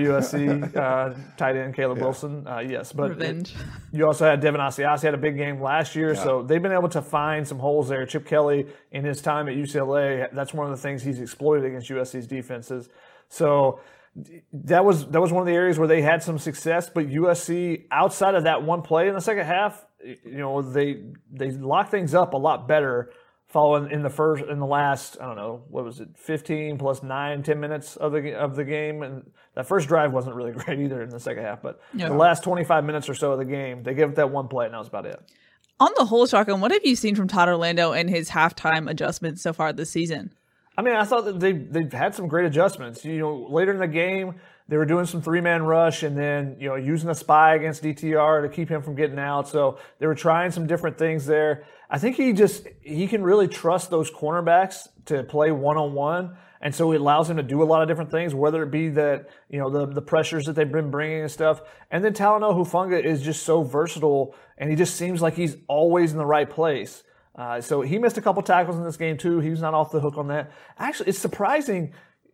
USC tight end Caleb Wilson, yes. But Revenge. You also had Devin Asiasi had a big game last year, so they've been able to find some holes there. Chip Kelly, in his time at UCLA, that's one of the things he's exploited against USC's defenses. So that was one of the areas where they had some success, but USC, outside of that one play in the second half, they locked things up a lot better following in the last, I don't know, what was it, 15 plus 9, 10 minutes of the game. And that first drive wasn't really great either in the second half, but the last 25 minutes or so of the game, they gave it that one play, and that was about it. On the whole, Shotgun, what have you seen from Todd Orlando and his halftime adjustments so far this season? I mean, I thought that they've had some great adjustments. Later in the game, they were doing some 3-man rush and then, using a spy against DTR to keep him from getting out. So they were trying some different things there. I think he can really trust those cornerbacks to play one-on-one. And so it allows him to do a lot of different things, whether it be that, the pressures that they've been bringing and stuff. And then Talanoa Hufanga is just so versatile, and he just seems like he's always in the right place. So he missed a couple tackles in this game too. He was not off the hook on that. Actually, it's surprising.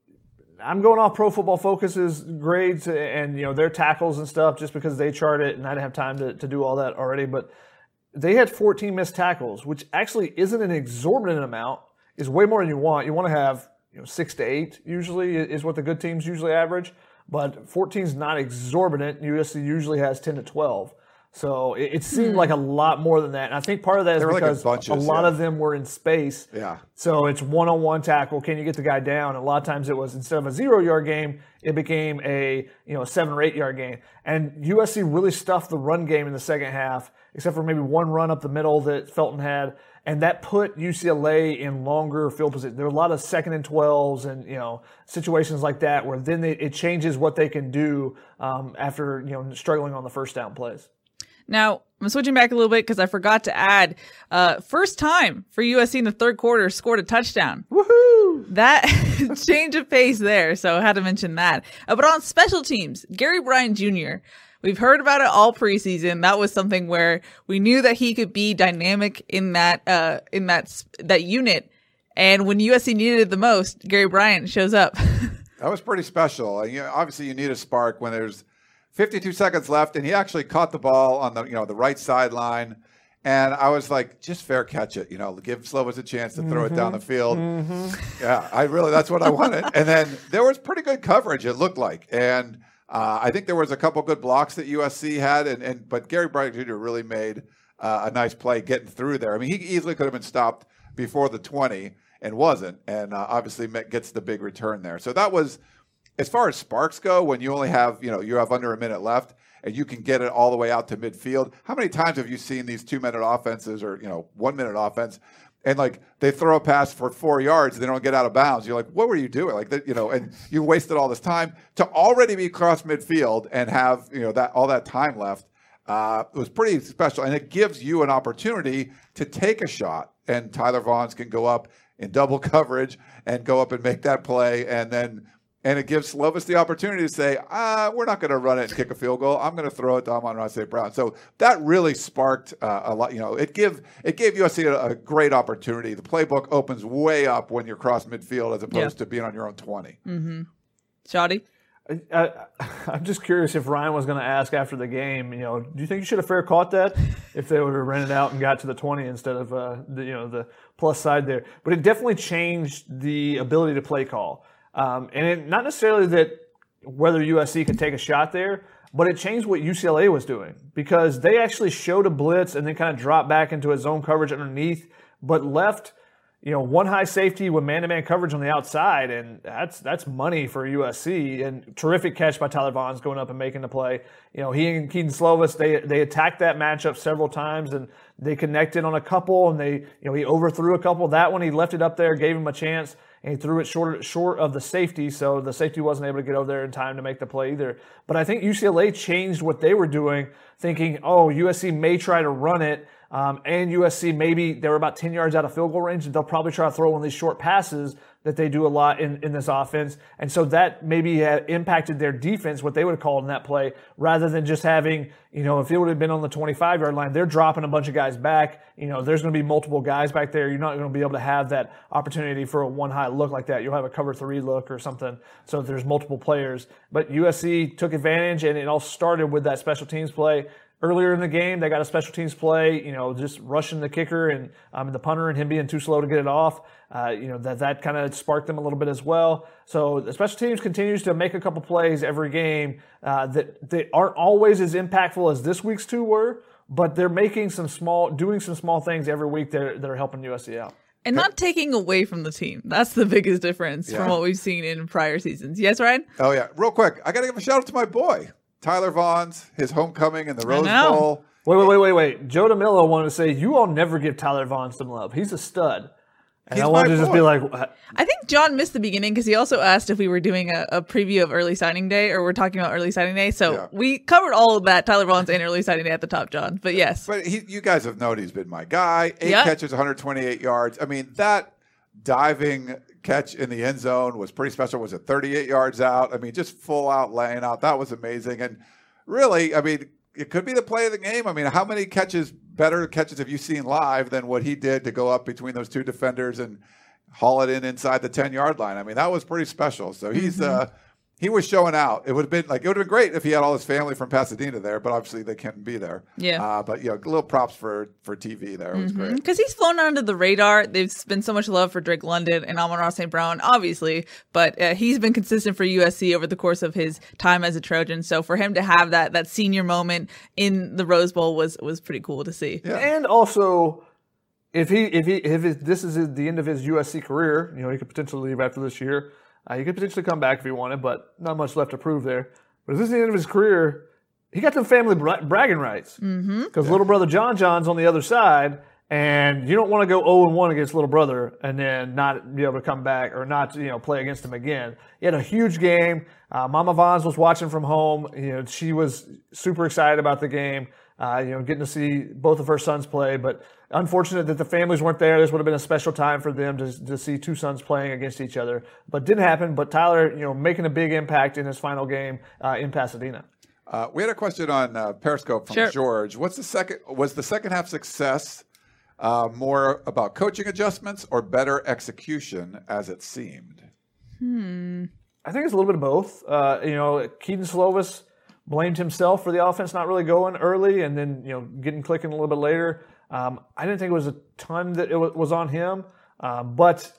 I'm going off Pro Football Focus's grades and their tackles and stuff just because they chart it, and I didn't have time to do all that already. But they had 14 missed tackles, which actually isn't an exorbitant amount. It's way more than you want. You want to have 6 to 8 usually is what the good teams usually average. But 14 is not exorbitant. USC usually has 10 to 12. So it seemed like a lot more than that. And I think part of that is because a lot of them were in space. Yeah. So it's one-on-one tackle. Can you get the guy down? And a lot of times it was, instead of a 0-yard game, it became a 7 or 8 yard game. And USC really stuffed the run game in the second half, except for maybe one run up the middle that Felton had. And that put UCLA in longer field position. There were a lot of 2nd and 12s and, situations like that where then it changes what they can do after, struggling on the first down plays. Now, I'm switching back a little bit because I forgot to add, first time for USC in the third quarter scored a touchdown. Woohoo! That change of pace there, so I had to mention that. But on special teams, Gary Bryant Jr., we've heard about it all preseason. That was something where we knew that he could be dynamic in that unit. And when USC needed it the most, Gary Bryant shows up. That was pretty special. Obviously, you need a spark when there's 52 seconds left, and he actually caught the ball on the right sideline. And I was like, just fair catch it, give Slovis a chance to throw it down the field. Yeah, that's what I wanted. And then there was pretty good coverage, it looked like. And I think there was a couple good blocks that USC had, but Gary Bryant Jr. really made a nice play getting through there. I mean, he easily could have been stopped before the 20 and wasn't, and obviously gets the big return there. So that was, as far as sparks go, when you only have, you have under a minute left and you can get it all the way out to midfield. How many times have you seen these 2-minute offenses or, 1-minute offense and they throw a pass for 4 yards and they don't get out of bounds? You're like, what were you doing? And you wasted all this time to already be across midfield and have, all that time left. It was pretty special, and it gives you an opportunity to take a shot, and Tyler Vaughns can go up in double coverage and go up and make that play, and it gives Slovis the opportunity to say, we're not going to run it and kick a field goal. I'm going to throw it to Amon-Ra St. Brown. So that really sparked a lot. It gave USC a great opportunity. The playbook opens way up when you're cross midfield as opposed to being on your own 20. Mm-hmm. Shotty? I'm just curious if Ryan was going to ask after the game, do you think you should have fair caught that if they would have ran it out and got to the 20 instead of the plus side there? But it definitely changed the ability to play call. Not necessarily that whether USC could take a shot there, but it changed what UCLA was doing because they actually showed a blitz and then kind of dropped back into a zone coverage underneath, but left, one high safety with man-to-man coverage on the outside, and that's money for USC. And terrific catch by Tyler Vaughns going up and making the play. He and Keaton Slovis, they attacked that matchup several times, and they connected on a couple, and he overthrew a couple. That one, he left it up there, gave him a chance. And he threw it short of the safety, so the safety wasn't able to get over there in time to make the play either. But I think UCLA changed what they were doing, thinking, USC may try to run it, And USC, maybe they were about 10 yards out of field goal range, and they'll probably try to throw one of these short passes that they do a lot in this offense. And so that maybe impacted their defense, what they would have called in that play, rather than just having, if it would have been on the 25-yard line, they're dropping a bunch of guys back. There's going to be multiple guys back there. You're not going to be able to have that opportunity for a one-high look like that. You'll have a cover 3 look or something. So there's multiple players. But USC took advantage, and it all started with that special teams play. Earlier in the game, they got a special teams play, just rushing the kicker and the punter and him being too slow to get it off. That kind of sparked them a little bit as well. So the special teams continues to make a couple plays every game that they aren't always as impactful as this week's 2 were, but they're doing some small things every week that are helping USC out. And not taking away from the team. That's the biggest difference from what we've seen in prior seasons. Yes, Ryan? Oh, yeah. Real quick, I got to give a shout out to my boy, Tyler Vaughns, his homecoming in the Rose Bowl. Wait. Joe DeMillo wanted to say, you all never give Tyler Vaughn some love. He's a stud. And I wanted to just be like, I think John missed the beginning because he also asked if we were doing a preview of early signing day, or we're talking about early signing day. So we covered all of that, Tyler Vaughn's and early signing day at the top, John. But yes. But you guys have known he's been my guy. 8 catches, 128 yards. I mean, that diving catch in the end zone was pretty special. Was it 38 yards out? I mean, just full out laying out. That was amazing. And really, I mean, it could be the play of the game. I mean, how many better catches have you seen live than what he did to go up between those 2 defenders and haul it in inside the 10-yard line? I mean, that was pretty special. So he was showing out. It would have been great if he had all his family from Pasadena there, but obviously they can't be there. Yeah. But little props for TV there. It was great. Because he's flown under the radar. There's been so much love for Drake London and Amon-Ra St. Brown, obviously, but he's been consistent for USC over the course of his time as a Trojan. So for him to have that senior moment in the Rose Bowl was pretty cool to see. Yeah. And also, if this is the end of his USC career, he could potentially leave after this year. He could potentially come back if he wanted, but not much left to prove there. But if this is the end of his career, he got some family bragging rights. Because little brother John's on the other side, and you don't want to go 0-1 against little brother and then not be able to come back or not play against him again. He had a huge game. Mama Vaughns was watching from home. She was super excited about the game. Getting to see both of her sons play, but unfortunate that the families weren't there. This would have been a special time for them to see 2 sons playing against each other, but didn't happen. But Tyler, making a big impact in his final game in Pasadena. We had a question on Periscope from George. Was the second half success more about coaching adjustments or better execution as it seemed? I think it's a little bit of both. Keaton Slovis blamed himself for the offense not really going early and then getting clicking a little bit later. I didn't think it was a ton that it was on him, but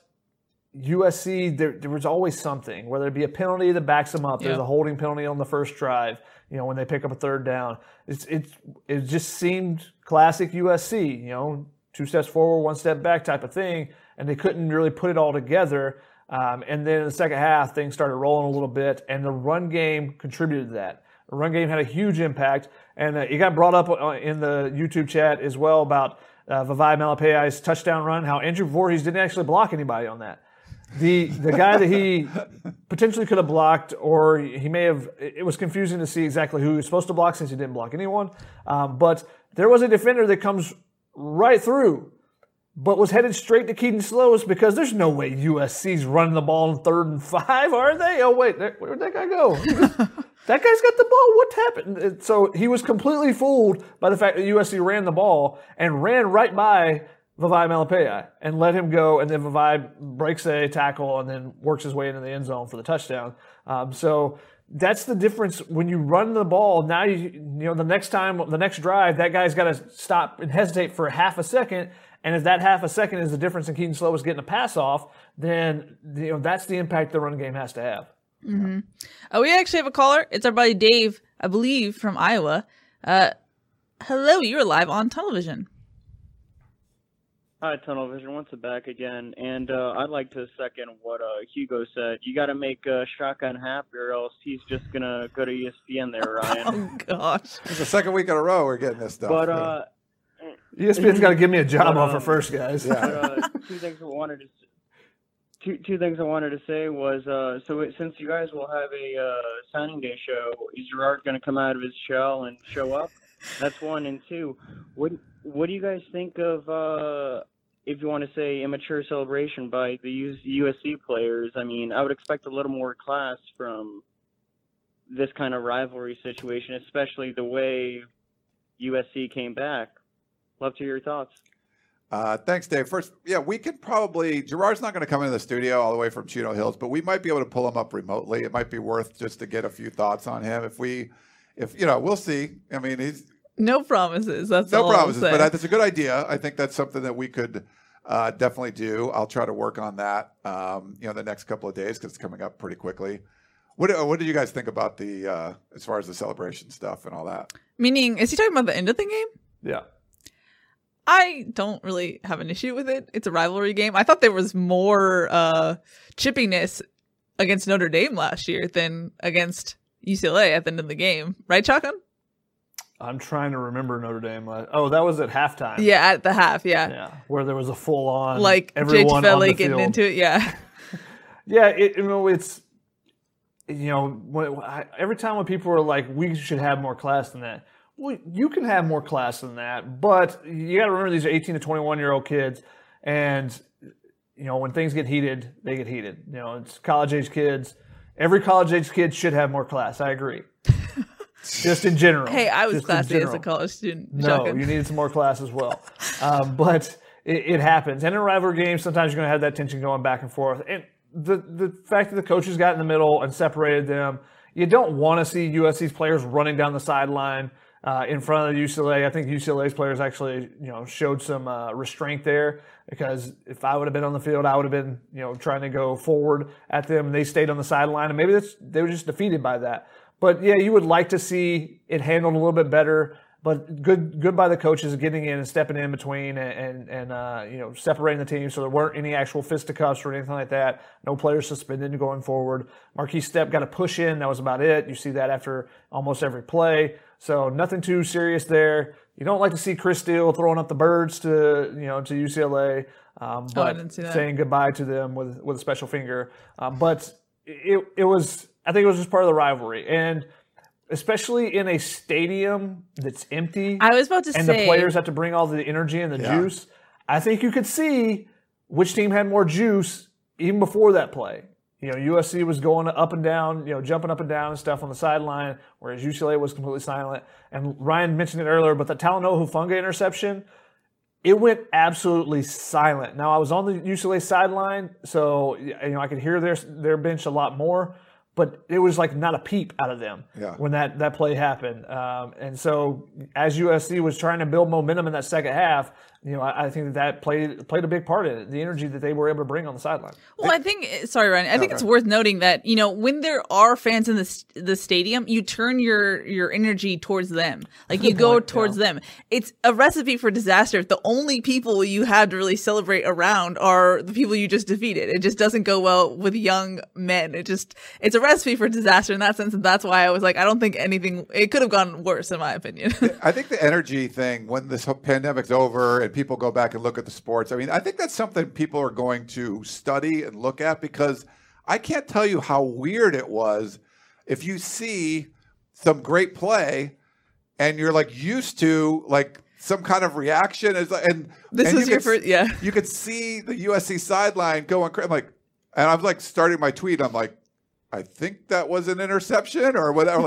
USC there was always something, whether it be a penalty that backs them up. There's a holding penalty on the first drive. When they pick up a 3rd down, it just seemed classic USC. 2 steps forward, 1 step back type of thing, and they couldn't really put it all together. And then in the second half, things started rolling a little bit, and the run game contributed to that. The run game had a huge impact, and it got brought up in the YouTube chat as well about Vavae Malepeai's touchdown run, how Andrew Voorhees didn't actually block anybody on that. The guy that he potentially could have blocked, or he may have, it was confusing to see exactly who he was supposed to block since he didn't block anyone. But there was a defender that comes right through, but was headed straight to Keaton Slovis because there's no way USC's running the ball in 3rd and 5, are they? Oh, wait, where'd that guy go? That guy's got the ball. What happened? So he was completely fooled by the fact that USC ran the ball and ran right by Vavae Malepeai and let him go, and then Vavae breaks a tackle and then works his way into the end zone for the touchdown. So that's the difference when you run the ball. Now the next drive, that guy's got to stop and hesitate for half a second. And if that half a second is the difference in Keaton Slovis getting a pass off, then that's the impact the run game has to have. We actually have a caller. It's our buddy Dave, I believe, from Iowa. Hello, you're live on television. Hi, Tunnel Vision. Once back again, and I'd like to second what Hugo said. You got to make Shotgun happy, or else he's just gonna go to ESPN there, Ryan. Oh gosh, it's the 2nd week in a row we're getting this stuff. But ESPN's got to give me a job offer first, guys. Yeah. But, two things I wanted to say was since you guys will have a signing day show, is Gerard going to come out of his shell and show up? That's one. And two, what do you guys think of, if you want to say, immature celebration by the USC players? I mean, I would expect a little more class from this kind of rivalry situation, especially the way USC came back. Love to hear your thoughts. Thanks, Dave. First, yeah, we could probably, Gerard's not going to come into the studio all the way from Chino Hills, but we might be able to pull him up remotely. It might be worth just to get a few thoughts on him. If we'll see. I mean, he's no promises. That's no all promises, I'll say. but that's a good idea. I think that's something that we could definitely do. I'll try to work on that, the next couple of days because it's coming up pretty quickly. What did you guys think about the as far as the celebration stuff and all that? Meaning, is he talking about the end of the game? Yeah. I don't really have an issue with it. It's a rivalry game. I thought there was more chippiness against Notre Dame last year than against UCLA at the end of the game. Right, Shotgun? I'm trying to remember Notre Dame. Oh, that was at halftime. Yeah, at the half, yeah. Yeah, where there was a full-on, like, everyone Jake on the Fele getting field. into it, yeah. Yeah, it's, every time when people are like, we should have more class than that. Well, you can have more class than that, but you got to remember these are 18 to 21-year-old kids, and when things get heated, they get heated. It's college-age kids. Every college-age kid should have more class. I agree. Just in general. Hey, I was Just in classy as a general. college student. No, Shotgun. you needed some more class as well. But it happens. And in a rivalry game, sometimes you're going to have that tension going back and forth. And the fact that the coaches got in the middle and separated them, you don't want to see USC's players running down the sideline in front of the UCLA. I think UCLA's players actually, showed some restraint there, because if I would have been on the field, I would have been, trying to go forward at them, and they stayed on the sideline, and maybe they were just defeated by that. But yeah, you would like to see it handled a little bit better. But good by the coaches getting in and stepping in between and separating the team so there weren't any actual fisticuffs or anything like that. No players suspended going forward. Marquise Stepp got a push in. That was about it. You see that after almost every play. So nothing too serious there. You don't like to see Chris Steele throwing up the birds to UCLA, I but didn't see that. saying goodbye to them with a special finger. But it was, I think it was just part of the rivalry. And especially in a stadium that's empty, I was about to and say, the players have to bring all the energy and the juice, I think you could see which team had more juice even before that play. USC was going up and down, jumping up and down and stuff on the sideline, whereas UCLA was completely silent. And Ryan mentioned it earlier, but the Talanoa Hufanga interception, it went absolutely silent. Now, I was on the UCLA sideline, so I could hear their bench a lot more, but it was like not a peep out of them when that play happened. And so as USC was trying to build momentum in that second half, I think that played a big part in it, the energy that they were able to bring on the sideline. well, I think, sorry, Ryan, I think it's worth noting that, when there are fans in the stadium, you turn your energy towards them. Like, you go towards them. It's a recipe for disaster if the only people you have to really celebrate around are the people you just defeated. It just doesn't go well with young men. It's a recipe for disaster in that sense, and that's why I was like, I don't think it could have gone worse, in my opinion. I think the energy thing, when this whole pandemic's over and people go back and look at the sports, I think that's something people are going to study and look at, because I can't tell you how weird it was if you see some great play and you're like used to like some kind of reaction. You could see the USC sideline going crazy. And I'm like starting my tweet. I'm like, I think that was an interception or whatever.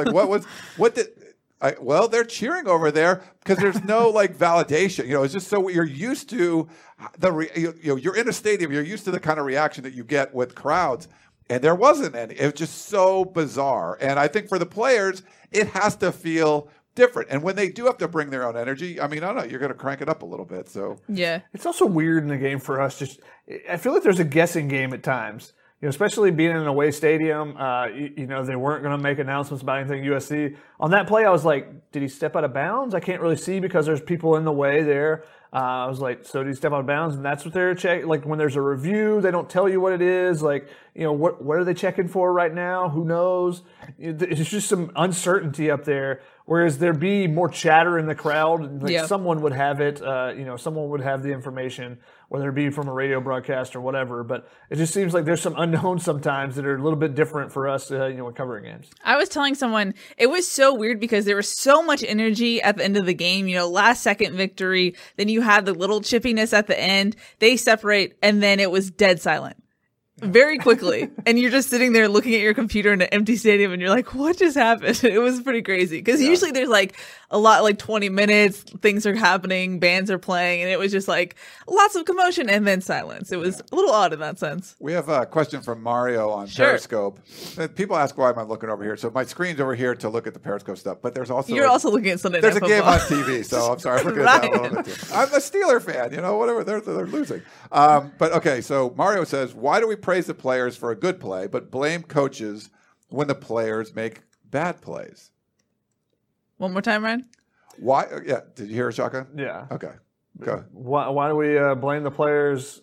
Like, well, they're cheering over there because there's no validation. It's just so you're used to you're in a stadium. You're used to the kind of reaction that you get with crowds, and there wasn't any. It was just so bizarre. And I think for the players, it has to feel different. And when they do have to bring their own energy, I don't know, you're going to crank it up a little bit. So yeah, it's also weird in the game for us. I feel like there's a guessing game at times. Especially being in an away stadium, they weren't going to make announcements about anything USC. On that play, I was like, did he step out of bounds? I can't really see because there's people in the way there. I was like, so did he step out of bounds? And that's what they're checking. Like, when there's a review, they don't tell you what it is. Like, what are they checking for right now? Who knows? It's just some uncertainty up there Whereas there'd be more chatter in the crowd, like Yeah. someone would have it, someone would have the information, whether it be from a radio broadcast or whatever. But it just seems like there's some unknowns sometimes that are a little bit different for us, when covering games. I was telling someone it was so weird because there was so much energy at the end of the game, last second victory. Then you had the little chippiness at the end. They separate and then it was dead silent very quickly. And you're just sitting there looking at your computer in an empty stadium and you're like, what just happened? It was pretty crazy because usually there's like a lot, like 20 minutes, things are happening, bands are playing, and it was just like lots of commotion and then silence. It was a little odd in that sense. We have a question from Mario on Sure. Periscope. People ask why am I looking over here. So my screen's over here to look at the Periscope stuff, but there's also You're also looking at Sunday there's Night a game Football. on TV, so I'm sorry, I'm looking at that a little bit too. I'm a Steeler fan, whatever. They're losing. But okay, so Mario says, why do we praise the players for a good play, but blame coaches when the players make bad plays? One more time, Ryan. Why? Yeah, did you hear it, Shotgun? Yeah. Okay, go. Why do we blame the players?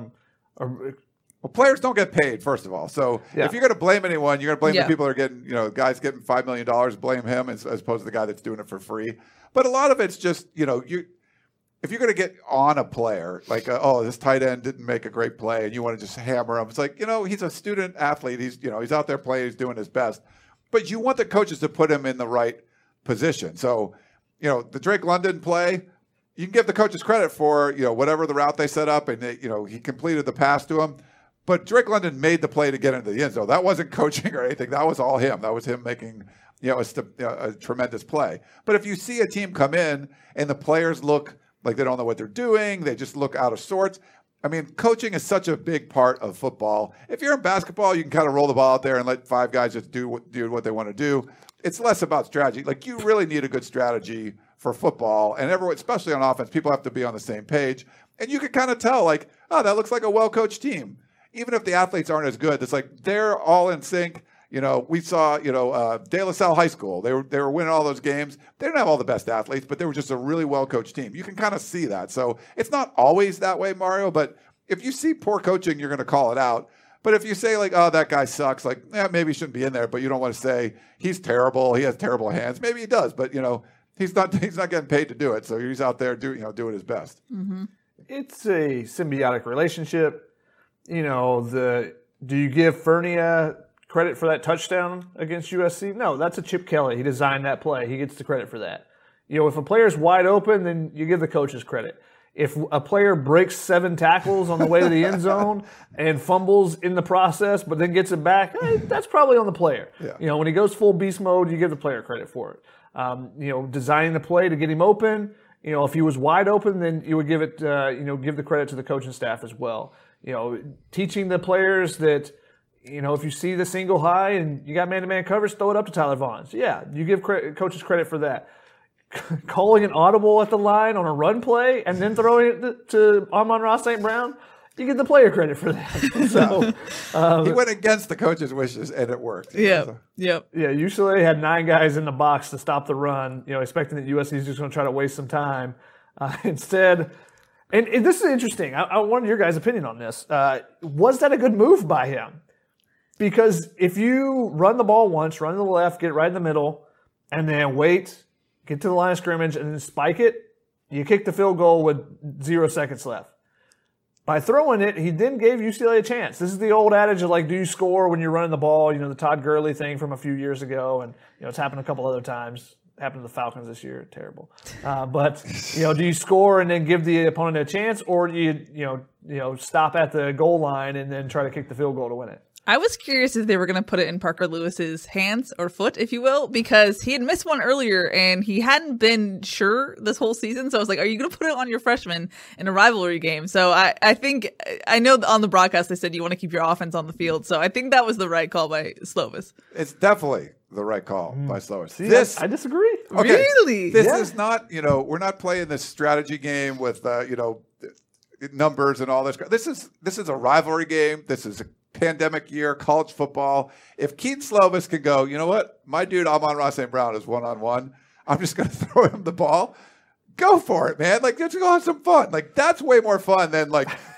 Well, players don't get paid, first of all. So Yeah. if you're going to blame anyone, you're going to blame Yeah. the people that are getting, guys getting $5 million, blame him as opposed to the guy that's doing it for free. But a lot of it's just, if you're going to get on a player, like, this tight end didn't make a great play and you want to just hammer him. It's like, he's a student athlete. He's out there playing. He's doing his best. But you want the coaches to put him in the right position. So, the Drake London play, you can give the coaches credit for, whatever the route they set up and, he completed the pass to him. But Drake London made the play to get into the end zone. That wasn't coaching or anything. That was all him. That was him making, a tremendous play. But if you see a team come in and the players look like they don't know what they're doing, they just look out of sorts. I mean, coaching is such a big part of football. If you're in basketball, you can kind of roll the ball out there and let five guys just do what they want to do. It's less about strategy. Like, you really need a good strategy for football. And everyone, especially on offense, people have to be on the same page. And you can kind of tell, like, that looks like a well-coached team. Even if the athletes aren't as good, it's like they're all in sync. We saw, De La Salle High School. They were winning all those games. They didn't have all the best athletes, but they were just a really well-coached team. You can kind of see that. So it's not always that way, Mario, but if you see poor coaching, you're going to call it out. But if you say, like, that guy sucks, like, maybe he shouldn't be in there, but you don't want to say he's terrible, he has terrible hands. Maybe he does, but, he's not getting paid to do it. So he's out there doing his best. Mm-hmm. It's a symbiotic relationship. Do you give Fernia credit for that touchdown against USC? No, that's a Chip Kelly. He designed that play. He gets the credit for that. If a player's wide open, then you give the coaches credit. If a player breaks 7 tackles on the way to the end zone and fumbles in the process, but then gets it back, that's probably on the player. Yeah. When he goes full beast mode, you give the player credit for it. Designing the play to get him open. If he was wide open, then you would give it, give the credit to the coaching staff as well. Teaching the players that, if you see the single high and you got man-to-man coverage, throw it up to Tyler Vaughn. So, yeah, you give coaches credit for that. Calling an audible at the line on a run play and then throwing it to Amon-Ra St. Brown, you give the player credit for that. So he went against the coach's wishes, and it worked. Yep. Yeah, UCLA had 9 guys in the box to stop the run, expecting that USC is just going to try to waste some time. Instead, and this is interesting. I wanted your guys' opinion on this. Was that a good move by him? Because if you run the ball once, run to the left, get right in the middle, and then wait, get to the line of scrimmage, and then spike it, you kick the field goal with 0 seconds left. By throwing it, he then gave UCLA a chance. This is the old adage of, like, do you score when you're running the ball? The Todd Gurley thing from a few years ago, and it's happened a couple other times. Happened to the Falcons this year, terrible. But do you score and then give the opponent a chance, or do you stop at the goal line and then try to kick the field goal to win it? I was curious if they were going to put it in Parker Lewis's hands or foot, if you will, because he had missed one earlier and he hadn't been sure this whole season. So I was like, are you going to put it on your freshman in a rivalry game? So I know on the broadcast they said you want to keep your offense on the field. So I think that was the right call by Slovis. It's definitely the right call by Slovis. See, I disagree. Okay, really? This is not, we're not playing this strategy game with, numbers and all this. This is a rivalry game. This is a pandemic year, college football. If Keaton Slovis can go, you know what? My dude, Amon-Ra St. Brown, is one-on-one. I'm just going to throw him the ball. Go for it, man. Like, let's go have some fun. Like, that's way more fun than, like,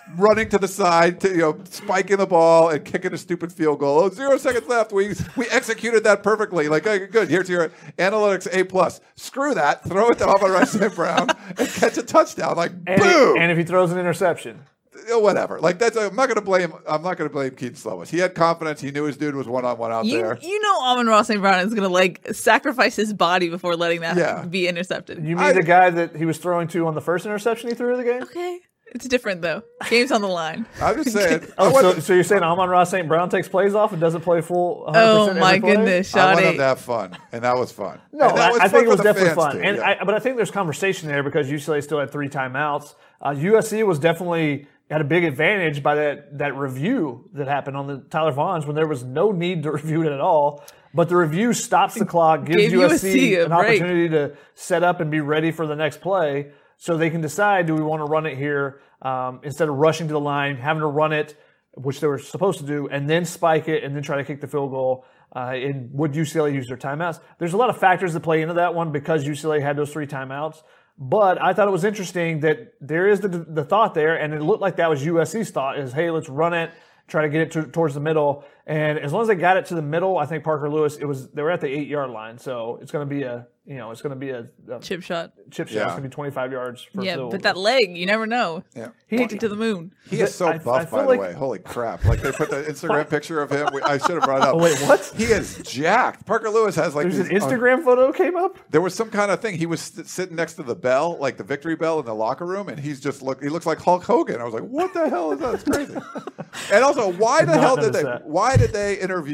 running to the side, spiking the ball and kicking a stupid field goal. 0 seconds left. We executed that perfectly. Like, okay, good. Here's your analytics A+. Screw that. Throw it to Amon-Ra St. Brown and catch a touchdown. Like, boom. And if he throws an interception. Whatever. Like, I'm not going to blame Keith Slovis. He had confidence. He knew his dude was one-on-one out there. You know Amon-Ra St. Brown is going to sacrifice his body before letting that be intercepted. You mean the guy that he was throwing to on the first interception he threw in the game? Okay. It's different, though. Game's on the line. I'm just saying. So you're saying Amon-Ra St. Brown takes plays off and doesn't play full 100% Oh, my every play? goodness, I want Shoddy. him to have fun, and that was fun. No, I think it was definitely fun. Too, But I think there's conversation there because UCLA still had 3 timeouts. USC was definitely had a big advantage by that review that happened on the Tyler Vaughns when there was no need to review it at all. But the review stops the clock, gives USC an opportunity to set up and be ready for the next play so they can decide, do we want to run it here instead of rushing to the line, having to run it, which they were supposed to do, and then spike it and then try to kick the field goal. And would UCLA use their timeouts? There's a lot of factors that play into that one because UCLA had those 3 timeouts. But I thought it was interesting that there is the thought there, and it looked like that was USC's thought is, hey, let's run it, try to get it towards the middle. And as long as they got it to the middle, I think Parker Lewis, they were at the 8-yard line. So it's going to be a chip shot. Chip shot. It's going to be 25 yards for Yeah, field. but that leg, you never know. Yeah. He hit it to the moon. He is so buff, by the way. Holy crap. Like, they put the Instagram picture of him. I should have brought it up. Oh, wait, what? He is jacked. Parker Lewis has There's an Instagram photo came up? There was some kind of thing. He was sitting next to the bell, like the victory bell in the locker room, and he looks like Hulk Hogan. I was like, what the hell is that? It's crazy. And also, why did they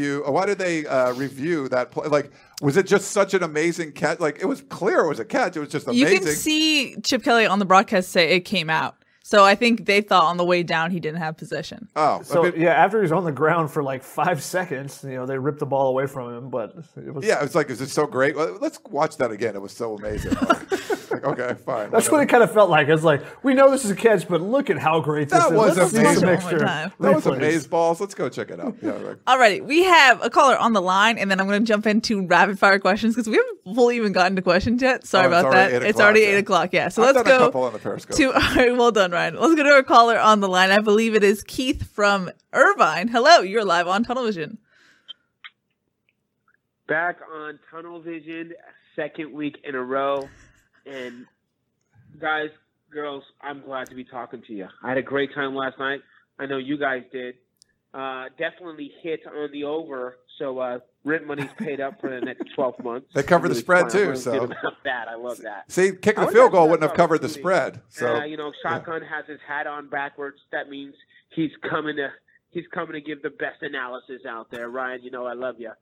review that play? Like, was it just such an amazing catch? Like, it was clear it was a catch. It was just amazing. You can see Chip Kelly on the broadcast say it came out. So I think they thought on the way down he didn't have possession. Oh, so after he was on the ground for like 5 seconds, they ripped the ball away from him. But it was like, is it so great? Well, let's watch that again. It was so amazing. Like, okay, fine. That's what it kind of felt like. It's like, we know this is a catch, but look at how great this is. Let's see some extra. That was amaze balls. Let's go check it out. Yeah, right. Alrighty, we have a caller on the line, and then I'm going to jump into rapid fire questions because we haven't fully even gotten to questions yet. Sorry about that. It's already 8 o'clock. Yeah, so let's go a couple on the Periscope. All right, well done, Ryan. Let's go to our caller on the line. I believe it is Keith from Irvine. Hello, you're live on Tunnel Vision. Back on Tunnel Vision, second week in a row, and guys, girls, I'm glad to be talking to you. I had a great time last night. I know you guys did. Definitely hit on the over, so rent money's paid up for the next 12 months. They cover the spread too, so about that. I love that. See, kicking the field goal wouldn't have covered the spread. So Shotgun has his hat on backwards. That means he's coming to give the best analysis out there. Ryan, I love you.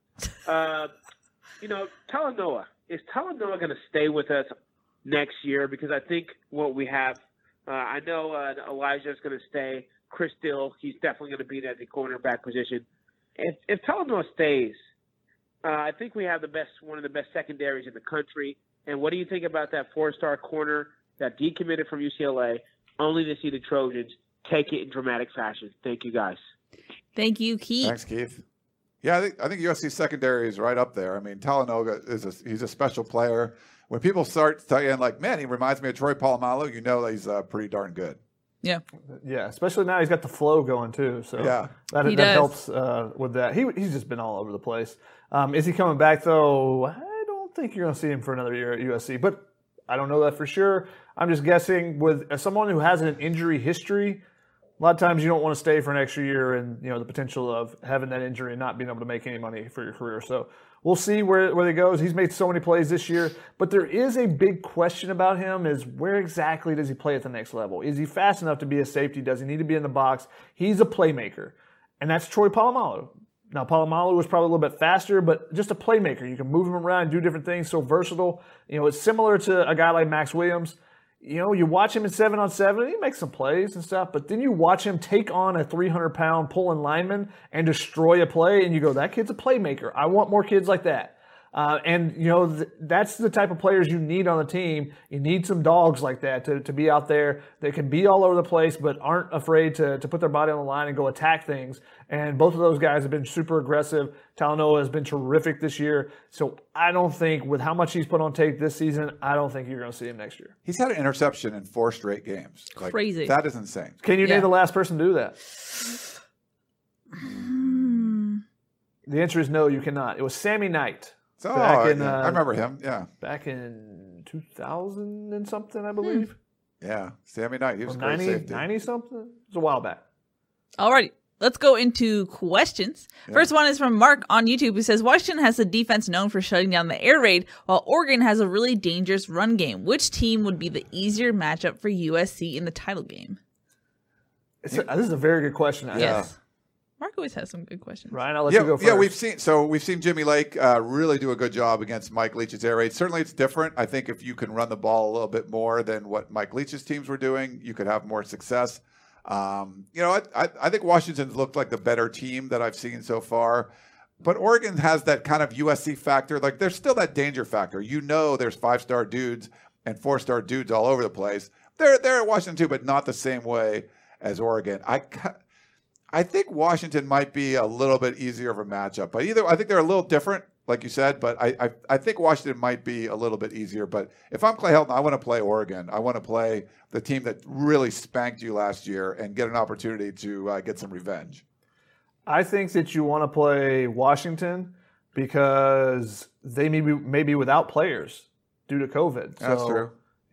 Talanoa. Is Talanoa going to stay with us next year? Because I think what we have, I know Elijah's going to stay. Chris Dill, he's definitely going to be at the cornerback position. If Talanoa stays, I think we have one of the best secondaries in the country. And what do you think about that 4-star corner that decommitted from UCLA, only to see the Trojans take it in dramatic fashion? Thank you, guys. Thank you, Keith. Thanks, Keith. Yeah, I think USC secondary is right up there. I mean, Talanoa he's a special player. When people start saying like, man, he reminds me of Troy Polamalu, that he's pretty darn good. Yeah. Yeah, especially now he's got the flow going too. So yeah. that helps with that. He's just been all over the place. Is he coming back though? I don't think you're going to see him for another year at USC, but I don't know that for sure. I'm just guessing with someone who has an injury history, a lot of times you don't want to stay for an extra year and the potential of having that injury and not being able to make any money for your career. So we'll see where he goes. He's made so many plays this year, but there is a big question about him is where exactly does he play at the next level? Is he fast enough to be a safety? Does he need to be in the box? He's a playmaker, and that's Troy Polamalu. Now, Polamalu was probably a little bit faster, but just a playmaker. You can move him around, do different things, so versatile. It's similar to a guy like Max Williams. You watch him in 7-on-7, he makes some plays and stuff, but then you watch him take on a 300-pound pulling lineman and destroy a play, and you go, that kid's a playmaker. I want more kids like that. And, that's the type of players you need on the team. You need some dogs like that to be out there that can be all over the place but aren't afraid to put their body on the line and go attack things. And both of those guys have been super aggressive. Talanoa has been terrific this year. So I don't think, with how much he's put on tape this season, I don't think you're going to see him next year. He's had an interception in 4 straight games. Crazy. That is insane. Can you name the last person to do that? The answer is no, you cannot. It was Sammy Knight. I remember him, yeah. Back in 2000 and something, I believe. Yeah, Sammy Knight. He was 90, great safety. 90-something? It was a while back. Alrighty. Let's go into questions. Yeah. First one is from Mark on YouTube, who says, Washington has a defense known for shutting down the air raid, while Oregon has a really dangerous run game. Which team would be the easier matchup for USC in the title game? This is a very good question. Yes. Mark always has some good questions. Ryan, I'll let you go first. Yeah, we've seen Jimmy Lake really do a good job against Mike Leach's air raid. Certainly, it's different. I think if you can run the ball a little bit more than what Mike Leach's teams were doing, you could have more success. I think Washington's looked like the better team that I've seen so far. But Oregon has that kind of USC factor. Like, there's still that danger factor. There's 5-star dudes and 4-star dudes all over the place. They're at Washington too, but not the same way as Oregon. I think Washington might be a little bit easier of a matchup. But I think they're a little different, like you said. But I think Washington might be a little bit easier. But if I'm Clay Helton, I want to play Oregon. I want to play the team that really spanked you last year and get an opportunity to get some revenge. I think that you want to play Washington because they may be without players due to COVID. That's true.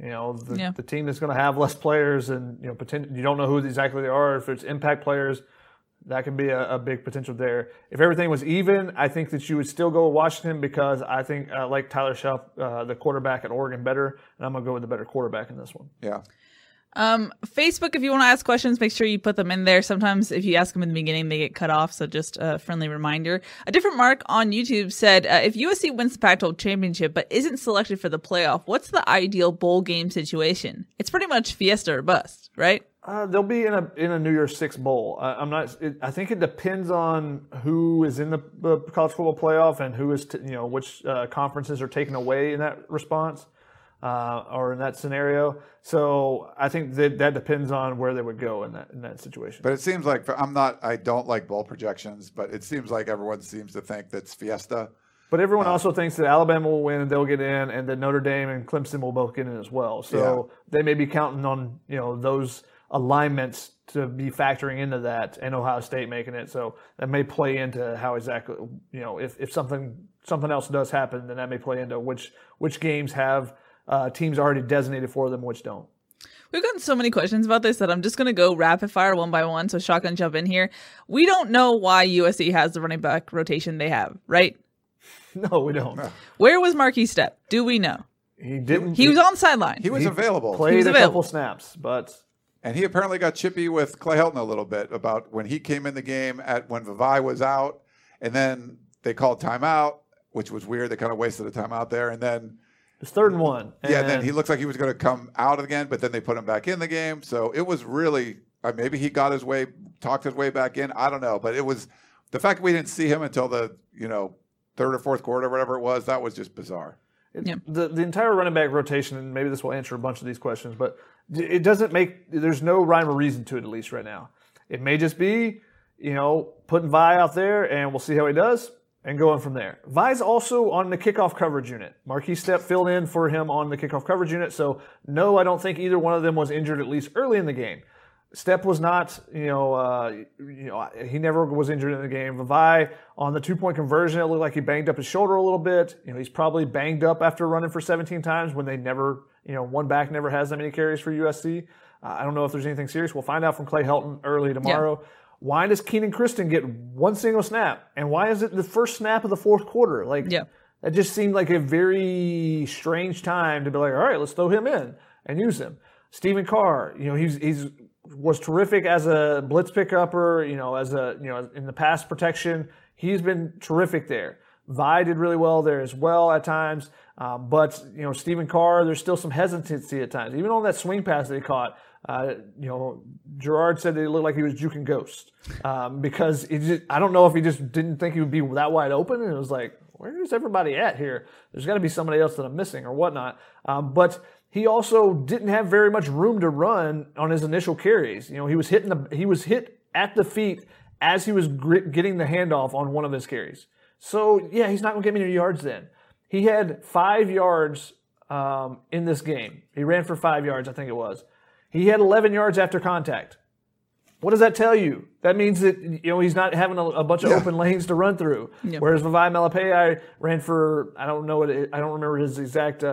The team that's going to have less players, and you don't know who exactly they are. If it's impact players, that could be a big potential there. If everything was even, I think that you would still go with Washington because I think I like Tyler Shelf, the quarterback at Oregon, better, and I'm going to go with the better quarterback in this one. Yeah. Facebook, if you want to ask questions, make sure you put them in there. Sometimes if you ask them in the beginning, they get cut off, so just a friendly reminder. A different Mark on YouTube said, if USC wins the Pac-12 championship but isn't selected for the playoff, what's the ideal bowl game situation? It's pretty much fiesta or bust, right? They'll be in a New Year's Six bowl. I think it depends on who is in the college football playoff and who is which conferences are taken away in that response or in that scenario. So I think that depends on where they would go in that situation. But it seems like I don't like bowl projections, but it seems like everyone seems to think that's fiesta. But everyone also thinks that Alabama will win and they'll get in, and that Notre Dame and Clemson will both get in as well. So they may be counting on those alignments to be factoring into that, and Ohio State making it. So that may play into how exactly, if something else does happen, then that may play into which games have teams already designated for them, which don't. We've gotten so many questions about this that I'm just going to go rapid fire one by one. So Shotgun, jump in here. We don't know why USC has the running back rotation they have, right? No, we don't. Where was Marquise Stepp? Do we know? He didn't. He was on the sideline. He was available. Played a couple snaps, but... And he apparently got chippy with Clay Helton a little bit about when he came in the game when Vavae was out, and then they called timeout, which was weird. They kind of wasted a timeout there, and then it's 3rd and 1. And then he looks like he was going to come out again, but then they put him back in the game. So it was really maybe he got talked his way back in. I don't know, but it was the fact that we didn't see him until the 3rd or 4th quarter, whatever it was. That was just bizarre. The entire running back rotation, and maybe this will answer a bunch of these questions, but it doesn't there's no rhyme or reason to it, at least right now. It may just be, putting Vi out there and we'll see how he does and going from there. Vi's also on the kickoff coverage unit. Marquise Stepp filled in for him on the kickoff coverage unit. So no, I don't think either one of them was injured, at least early in the game. Stepp was not, he never was injured in the game. Vavae on the 2-point conversion, it looked like he banged up his shoulder a little bit. He's probably banged up after running for 17 times when they never, one back never has that many carries for USC. I don't know if there's anything serious. We'll find out from Clay Helton early tomorrow. Yeah. Why does Keenan Christon get one single snap? And why is it the first snap of the 4th quarter? That just seemed like a very strange time to be like, all right, let's throw him in and use him. Stephen Carr, he's was terrific as a blitz pick-upper, in the pass protection. He's been terrific there. Vi did really well there as well at times. But Stephen Carr, there's still some hesitancy at times. Even on that swing pass that he caught, Gerard said that it looked like he was juking ghosts. Because I don't know if he just didn't think he would be that wide open. And it was like, where's everybody at here? There's got to be somebody else that I'm missing or whatnot. But he also didn't have very much room to run on his initial carries. He was hit at the feet as he was getting the handoff on one of his carries. So, yeah, he's not going to get many yards then. He had 5 yards in this game. He ran for 5 yards, I think it was. He had 11 yards after contact. What does that tell you? That means that he's not having a bunch of open lanes to run through. Yeah. Whereas Vavae Malepeai ran for, I don't remember his exact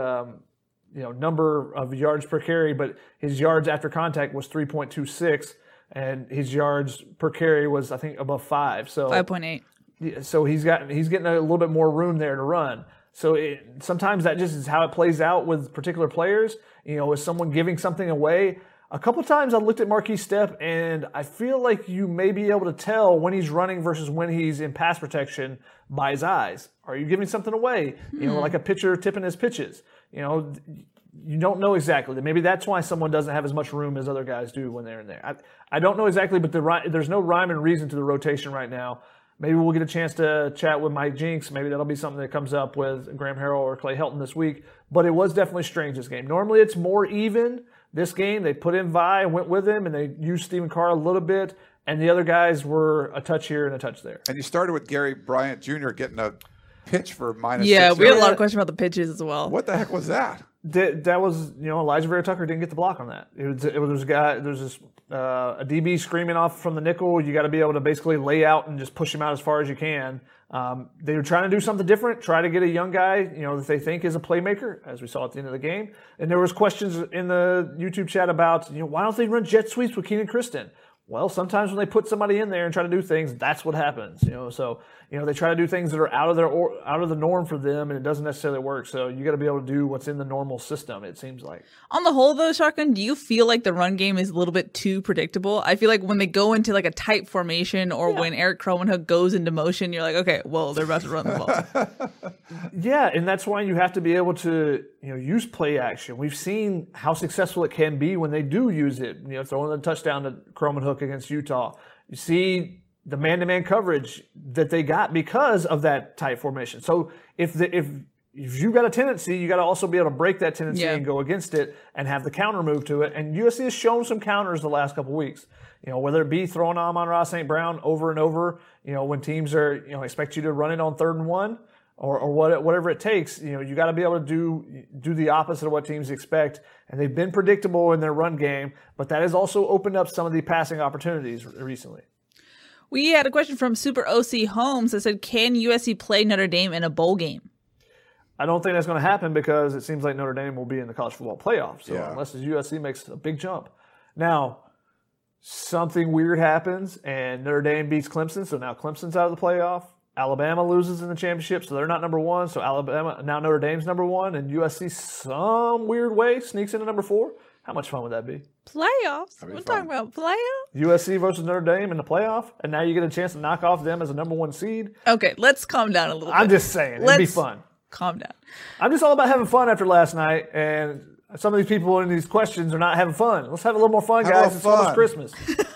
number of yards per carry, but his yards after contact was 3.26, and his yards per carry was, I think, above 5. So 5.8. So he's getting a little bit more room there to run. So sometimes that just is how it plays out with particular players. Is someone giving something away? A couple times I looked at Marquise Stepp, and I feel like you may be able to tell when he's running versus when he's in pass protection by his eyes. Are you giving something away? Like a pitcher tipping his pitches. You don't know exactly. Maybe that's why someone doesn't have as much room as other guys do when they're in there. I don't know exactly, but there's no rhyme and reason to the rotation right now. Maybe we'll get a chance to chat with Mike Jinks. Maybe that'll be something that comes up with Graham Harrell or Clay Helton this week. But it was definitely strange this game. Normally it's more even. This game, they put in Vi and went with him, and they used Stephen Carr a little bit, and the other guys were a touch here and a touch there. And you started with Gary Bryant Jr. getting a pitch for -6. Yeah, we had a lot of questions about the pitches as well. What the heck was that? That was, Elijah Vera Tucker didn't get the block on that. It was a guy, there's this a DB screaming off from the nickel. You got to be able to basically lay out and just push him out as far as you can. They were trying to do something different, try to get a young guy, that they think is a playmaker, as we saw at the end of the game. And there was questions in the YouTube chat about, why don't they run jet sweeps with Keenan Christon? Well, sometimes when they put somebody in there and try to do things, that's what happens. So they try to do things that are out of the norm for them, and it doesn't necessarily work. So you got to be able to do what's in the normal system. It seems like. On the whole, though, Shotgun, do you feel like the run game is a little bit too predictable? I feel like when they go into like a tight formation, or when Eric Cromenhook goes into motion, you're like, okay, well, they're about to run the ball. Yeah, and that's why you have to be able to use play action. We've seen how successful it can be when they do use it. Throwing the touchdown to Cromenhook against Utah. You see the man-to-man coverage that they got because of that tight formation. So if you've got a tendency, you got to also be able to break that tendency and go against it and have the counter move to it. And USC has shown some counters the last couple of weeks. Whether it be throwing Amon-Ra St. Brown over and over, when teams are expect you to run it on 3rd and 1. Or whatever it takes, you got to be able to do the opposite of what teams expect. And they've been predictable in their run game, but that has also opened up some of the passing opportunities recently. We had a question from Super OC Holmes that said, can USC play Notre Dame in a bowl game? I don't think that's going to happen because it seems like Notre Dame will be in the college football playoff. So unless the USC makes a big jump. Now, something weird happens and Notre Dame beats Clemson, so now Clemson's out of the playoff. Alabama loses in the championship, so they're not number 1. So now Notre Dame's number 1, and USC some weird way sneaks into number 4. How much fun would that be? Playoffs? We're talking about playoffs? USC versus Notre Dame in the playoff, and now you get a chance to knock off them as a number 1 seed. Okay, let's calm down a little bit. I'm just saying, it'd be fun. Calm down. I'm just all about having fun after last night, and some of these people in these questions are not having fun. Let's have a little more fun, guys. It's almost Christmas.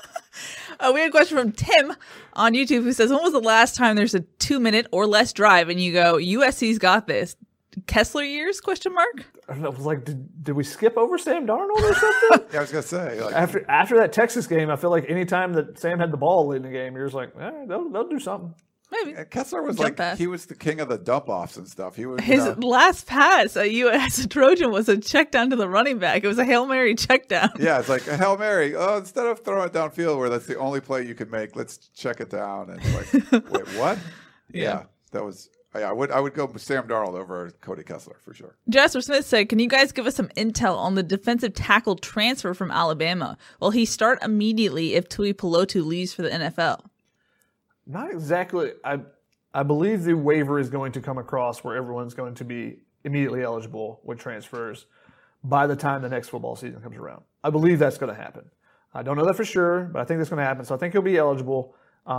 We had a question from Tim on YouTube who says, when was the last time there's a 2-minute or less drive and you go, USC's got this? Kessler years, question mark? I was like, did we skip over Sam Darnold or something? Yeah, I was going to say. After that Texas game, I feel like any time that Sam had the ball late in the game, you're just like, they'll do something. Maybe. And Kessler was he was the king of the dump-offs and stuff. He was his last pass as a Trojan was a check down to the running back. It was a Hail Mary check down. Yeah, it's like a Hail Mary. Oh, instead of throwing it downfield where that's the only play you can make, let's check it down. And it's like, wait, what? Yeah, that was. Yeah, I would go with Sam Darnold over Cody Kessler for sure. Jasper Smith said, can you guys give us some intel on the defensive tackle transfer from Alabama? Will he start immediately if Tui Pelotu leaves for the NFL? Not exactly. I believe the waiver is going to come across where everyone's going to be immediately eligible with transfers by the time the next football season comes around. I believe that's going to happen. I don't know that for sure, but I think that's going to happen. So I think he'll be eligible.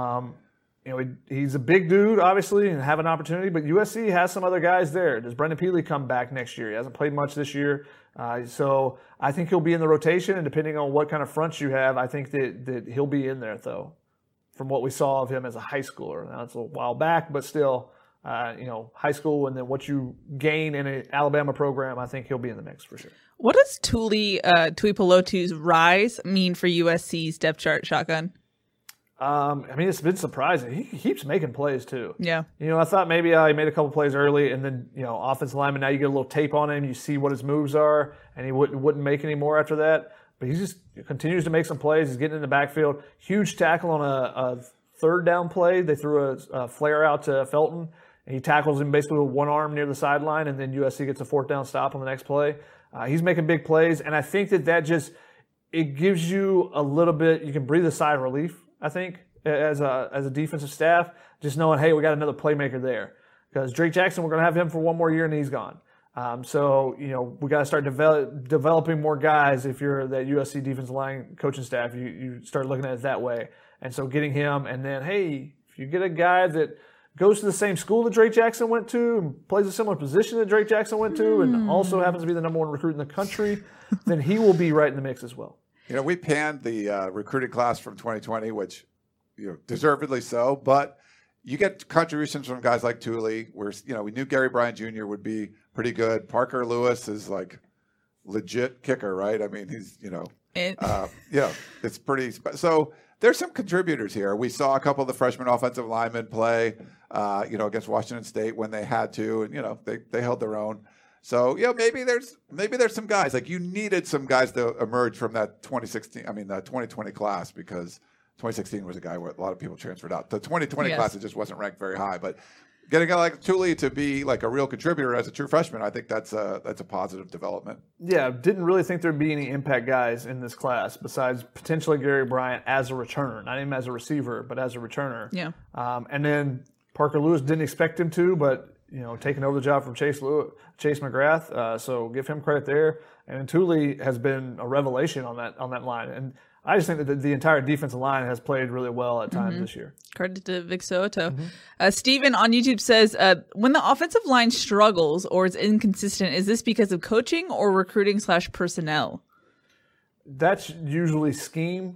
He's a big dude, obviously, and have an opportunity, but USC has some other guys there. Does Brendan Peely come back next year? He hasn't played much this year. So I think he'll be in the rotation, and depending on what kind of fronts you have, I think that he'll be in there, though, from what we saw of him as a high schooler. Now, it's a while back, but still, high school and then what you gain in an Alabama program, I think he'll be in the mix for sure. What does Tuipulotu's rise mean for USC's depth chart, Shotgun? It's been surprising. He keeps making plays too. Yeah. I thought maybe he made a couple plays early, and then offensive lineman. Now you get a little tape on him, you see what his moves are, and he wouldn't make any more after that. But he just continues to make some plays. He's getting in the backfield. Huge tackle on a third down play. They threw a flare out to Felton, and he tackles him basically with one arm near the sideline, and then USC gets a fourth down stop on the next play. He's making big plays, and I think that just it gives you a little bit. You can breathe a sigh of relief, I think, as a defensive staff, just knowing, hey, we got another playmaker there. Because Drake Jackson, we're going to have him for one more year, and he's gone. So we got to start developing more guys. If you're that USC defensive line coaching staff, you start looking at it that way. And so getting him, and then, hey, if you get a guy that goes to the same school that Drake Jackson went to and plays a similar position that Drake Jackson went to and also happens to be the number one recruit in the country, then he will be right in the mix as well. We panned the recruiting class from 2020, which deservedly so, but you get contributions from guys like Tuli, where we knew Gary Bryant Jr. would be pretty good. Parker Lewis is like legit kicker, right? I mean, he's it's pretty. So there's some contributors here. We saw a couple of the freshman offensive linemen play, against Washington State when they had to, and they held their own. So maybe there's some guys, like you needed some guys to emerge from that 2020 class, because 2016 was a guy where a lot of people transferred out. The 2020 class, it just wasn't ranked very high. But getting a guy like Tuli to be like a real contributor as a true freshman, I think that's a positive development. Yeah, didn't really think there'd be any impact guys in this class besides potentially Gary Bryant as a returner, not even as a receiver, but as a returner. Yeah. And then Parker Lewis, didn't expect him to, but taking over the job from Chase McGrath, so give him credit there. And Tuli has been a revelation on that line. And I just think that the entire defensive line has played really well at times this year. Credit to Vic Soto. Steven on YouTube says, when the offensive line struggles or is inconsistent, is this because of coaching or recruiting / personnel? That's usually scheme.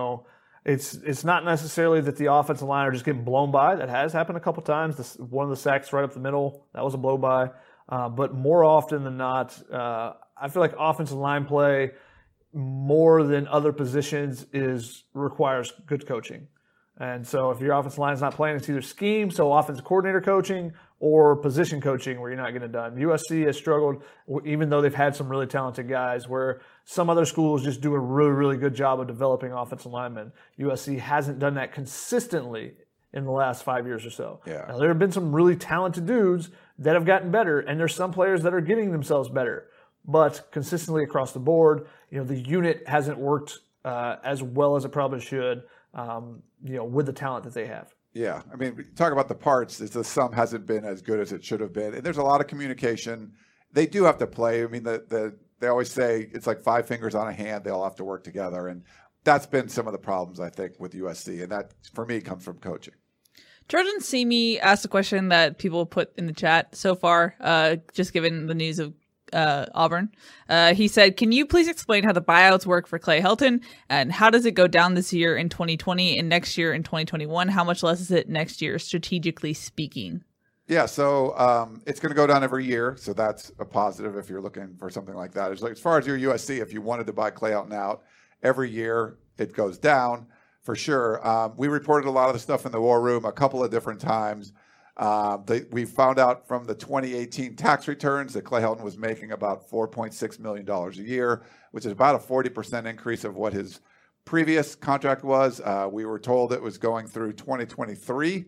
It's not necessarily that the offensive line are just getting blown by. That has happened a couple times. One of the sacks right up the middle, that was a blow by. But more often than not, I feel like offensive line play, more than other positions, requires good coaching. And so if your offensive line is not playing, it's either scheme, so offensive coordinator coaching, or position coaching where you're not getting it done. USC has struggled, even though they've had some really talented guys, where some other schools just do a really, really good job of developing offensive linemen. USC hasn't done that consistently in the last 5 years or so. Yeah. Now, there have been some really talented dudes that have gotten better, and there's some players that are getting themselves better. But consistently across the board, the unit hasn't worked as well as it probably should, with the talent that they have. Yeah, I mean, we talk about the parts. The sum hasn't been as good as it should have been, and there's a lot of communication. They do have to play. I mean, they always say it's like 5 fingers on a hand. They all have to work together, and that's been some of the problems, I think, with USC, and that for me comes from coaching. Jordan Simi asked a question that people put in the chat so far, just given the news of Auburn. He said, can you please explain how the buyouts work for Clay Helton, and how does it go down this year in 2020 and next year in 2021? How much less is it next year, strategically speaking? Yeah, so it's going to go down every year, so that's a positive if you're looking for something like that. It's like, as far as your USC, if you wanted to buy Clay Helton out, every year it goes down for sure. We reported a lot of the stuff in the War Room a couple of different times. We found out from the 2018 tax returns that Clay Helton was making about $4.6 million a year, which is about a 40% increase of what his previous contract was. We were told it was going through 2023.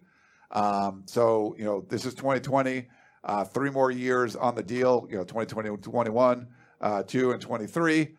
So, this is 2020, 3 more years on the deal, 2020, 21, 2 and 23.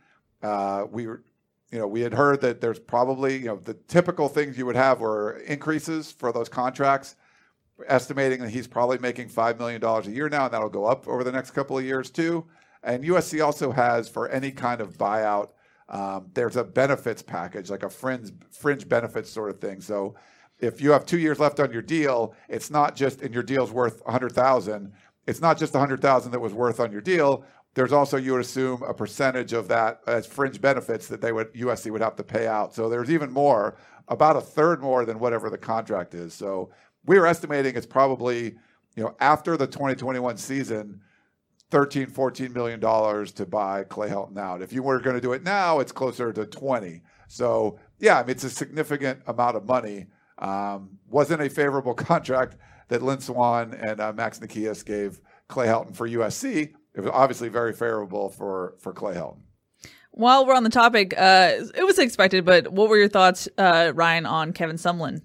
We had heard that there's probably, the typical things you would have were increases for those contracts. Estimating that he's probably making $5 million a year now, and that'll go up over the next couple of years too. And USC also has, for any kind of buyout, there's a benefits package, like a fringe benefits sort of thing. So if you have 2 years left on your deal, it's not just, and your deal's worth $100,000. It's not just $100,000 that was worth on your deal. There's also, you would assume, a percentage of that as fringe benefits that USC would have to pay out. So there's even more, about a third more than whatever the contract is. So we were estimating it's probably after the 2021 season, $13-14 million to buy Clay Helton out. If you were going to do it now, it's closer to 20. So, yeah, it's a significant amount of money. Wasn't a favorable contract that Lynn Swann and Max Nikias gave Clay Helton for USC. It was obviously very favorable for Clay Helton. While we're on the topic, it was expected, but what were your thoughts, Ryan, on Kevin Sumlin?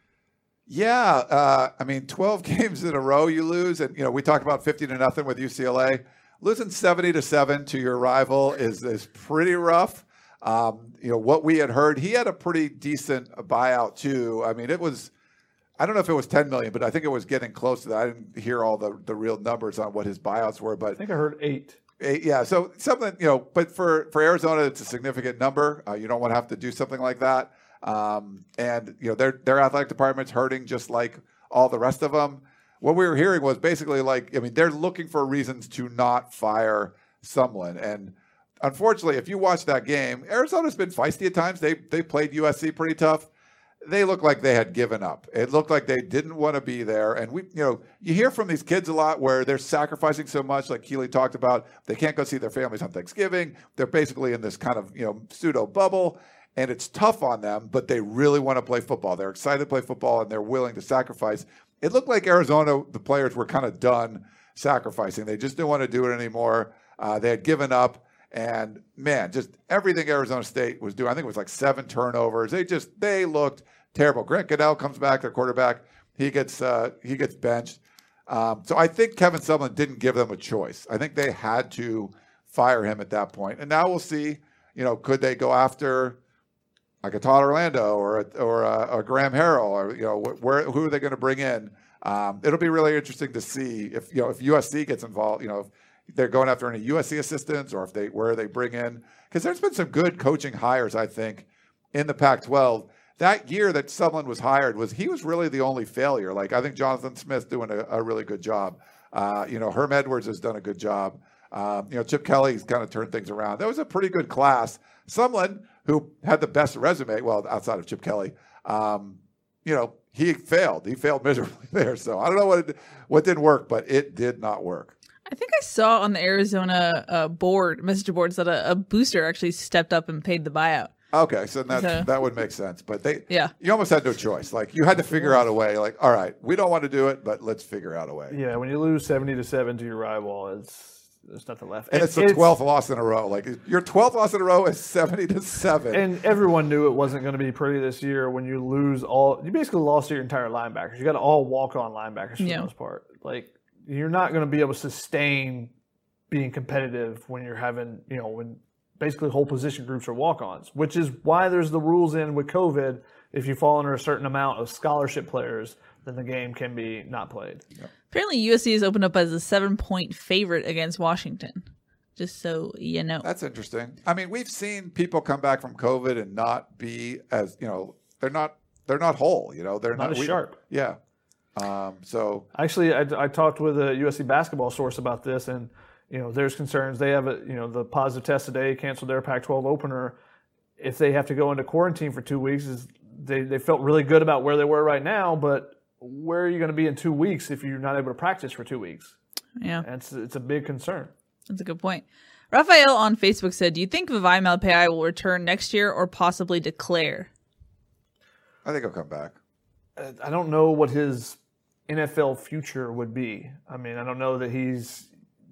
Yeah, 12 games in a row you lose, and we talked about 50-0 with UCLA. Losing 70-7 to your rival is pretty rough. What we had heard, he had a pretty decent buyout too. It was, I don't know if it was $10 million, but I think it was getting close to that. I didn't hear all the real numbers on what his buyouts were, but I think I heard 8. Yeah, so something, but for Arizona, it's a significant number. You don't want to have to do something like that. And their athletic department's hurting just like all the rest of them. What we were hearing was basically they're looking for reasons to not fire Sumlin. And unfortunately, if you watch that game, Arizona's been feisty at times. They played USC pretty tough. They looked like they had given up. It looked like they didn't want to be there. And you hear from these kids a lot where they're sacrificing so much, like Keely talked about. They can't go see their families on Thanksgiving. They're basically in this kind of pseudo bubble. And it's tough on them, but they really want to play football. They're excited to play football, and they're willing to sacrifice. It looked like Arizona, the players were kind of done sacrificing. They just didn't want to do it anymore. They had given up. And, man, just everything Arizona State was doing, I think it was like 7 turnovers. They looked terrible. Grant Goodell comes back, their quarterback. He gets benched. So I think Kevin Sumlin didn't give them a choice. I think they had to fire him at that point. And now we'll see, could they go after – like a Todd Orlando or a Graham Harrell, or who are they going to bring in? It'll be really interesting to see if USC gets involved. If they're going after any USC assistants, or where they bring in, because there's been some good coaching hires, I think, in the Pac-12. That year that Sumlin was hired he was really the only failure. Like, I think Jonathan Smith's doing a really good job. Herm Edwards has done a good job. Chip Kelly's kind of turned things around. That was a pretty good class. Sumlin, who had the best resume, well, outside of Chip Kelly, he failed. He failed miserably there. So I don't know what didn't work, but it did not work. I think I saw on the Arizona message boards that a booster actually stepped up and paid the buyout. Okay, so that would make sense. But you almost had no choice. Like, you had to figure out a way. Like, all right, we don't want to do it, but let's figure out a way. Yeah, when you lose 70-7 to your rival, there's nothing left. And it's the 12th loss in a row. Like, your 12th loss in a row is 70-7. And everyone knew it wasn't going to be pretty this year when you lose you basically lost your entire linebackers. You got all walk-on linebackers for the most part. Like, you're not going to be able to sustain being competitive when you're having, when basically whole position groups are walk-ons, which is why there's the rules in with COVID. If you fall under a certain amount of scholarship players, then the game can be not played. Yep. Apparently, USC is opened up as a 7-point favorite against Washington. Just so you know. That's interesting. We've seen people come back from COVID and not be as they're not whole. They're not as sharp. Yeah. So actually, I talked with a USC basketball source about this, and there's concerns. They have the positive test today, canceled their Pac-12 opener. If they have to go into quarantine for 2 weeks, they felt really good about where they were right now, but where are you going to be in 2 weeks if you're not able to practice for 2 weeks? Yeah. It's a big concern. That's a good point. Raphael on Facebook said, do you think Vavae Malepeai will return next year or possibly declare? I think he'll come back. I don't know what his NFL future would be. I don't know that he's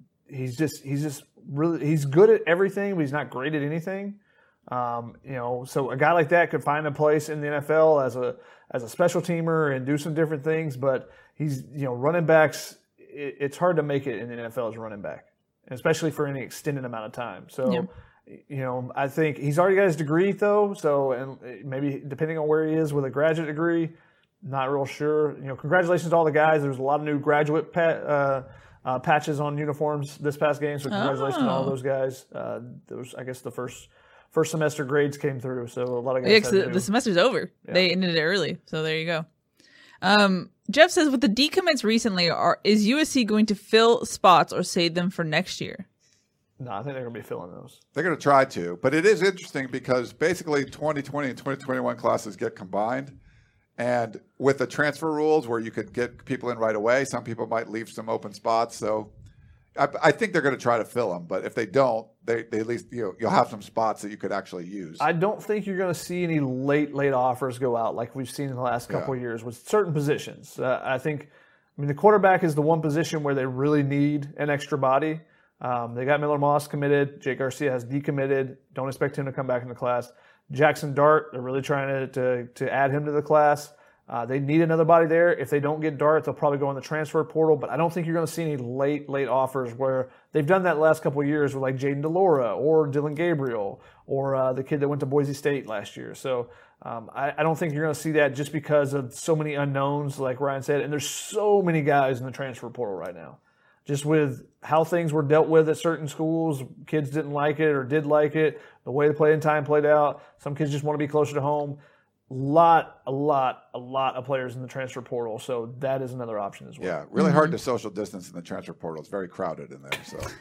just really, he's good at everything, but he's not great at anything. So a guy like that could find a place in the NFL as a special teamer and do some different things, but he's, running backs, it's hard to make it in the NFL as a running back, especially for any extended amount of time. So, I think he's already got his degree though. So, and maybe depending on where he is with a graduate degree, not real sure. Congratulations to all the guys. There's a lot of new graduate patches on uniforms this past game. So congratulations to all those guys. There was, I guess, the first semester grades came through, so a lot of guys. Yeah, the semester's over. Yeah. They ended it early, so there you go. Jeff says, with the decommits recently, is USC going to fill spots or save them for next year? No, I think they're going to be filling those. They're going to try to, but it is interesting because basically 2020 and 2021 classes get combined, And with the transfer rules where you could get people in right away, some people might leave some open spots. So I think they're going to try to fill them. But if they don't, they at least you'll have some spots that you could actually use. I don't think you're going to see any late offers go out like we've seen in the last couple of years with certain positions. I mean, the quarterback is the one position where they really need an extra body. They got Miller Moss committed. Jake Garcia has decommitted. Don't expect him to come back in the class. Jackson Dart, they're really trying to add him to the class. They need another body there. If they don't get Dart, they'll probably go in the transfer portal. But I don't think you're going to see any late offers where they've done that last couple of years with like Jaden DeLaura or Dylan Gabriel or the kid that went to Boise State last year. So I don't think you're going to see that just because of so many unknowns, like Ryan said. And there's so many guys in the transfer portal right now. Just with how things were dealt with at certain schools, kids didn't like it or did like it, the way the play in time played out. Some kids just want to be closer to home. A lot of players in the transfer portal, so that is another option as well. Yeah, really hard to social distance in the transfer portal. It's very crowded in there.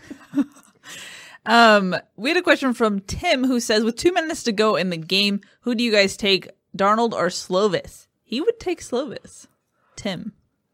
So, we had a question from Tim who says, with 2 minutes to go in the game, who do you guys take, Darnold or Slovis? He would take Slovis. Tim.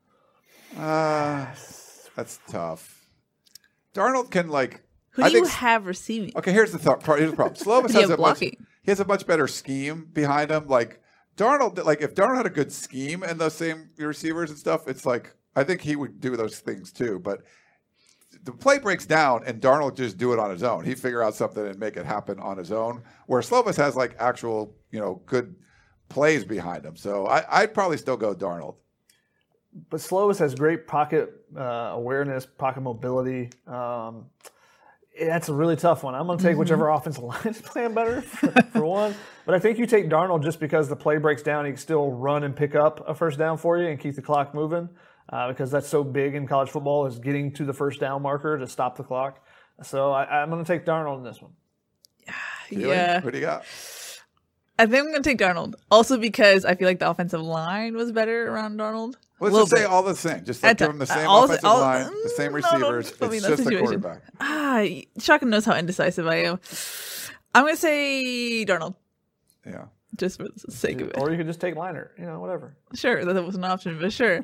That's tough. Darnold can Who do you have receiving? Okay, here's the problem. Slovis has a much better scheme behind him. Like Darnold, if Darnold had a good scheme and those same receivers and stuff, it's like I think he would do those things too. But the play breaks down and Darnold just do it on his own. He'd figure out something and make it happen on his own. Where Slovis has actual good plays behind him. So I'd probably still go Darnold. But Slovis has great pocket awareness, pocket mobility. That's a really tough one. I'm going to take whichever offensive line is playing better for one. But I think you take Darnold just because the play breaks down. He can still run and pick up a first down for you and keep the clock moving because that's so big in college football is getting to the first down marker to stop the clock. So I'm going to take Darnold in this one. Yeah. What do you got? I think I'm going to take Darnold. Also because I feel like the offensive line was better around Darnold. Let's just say all the same. Just give them the same offensive line, the same receivers. It's just the quarterback. Shotgun knows how indecisive I am. I'm going to say Darnold. Yeah. Just for the sake of it. Or you could just take Liner. Whatever. Sure. That was an option, but sure.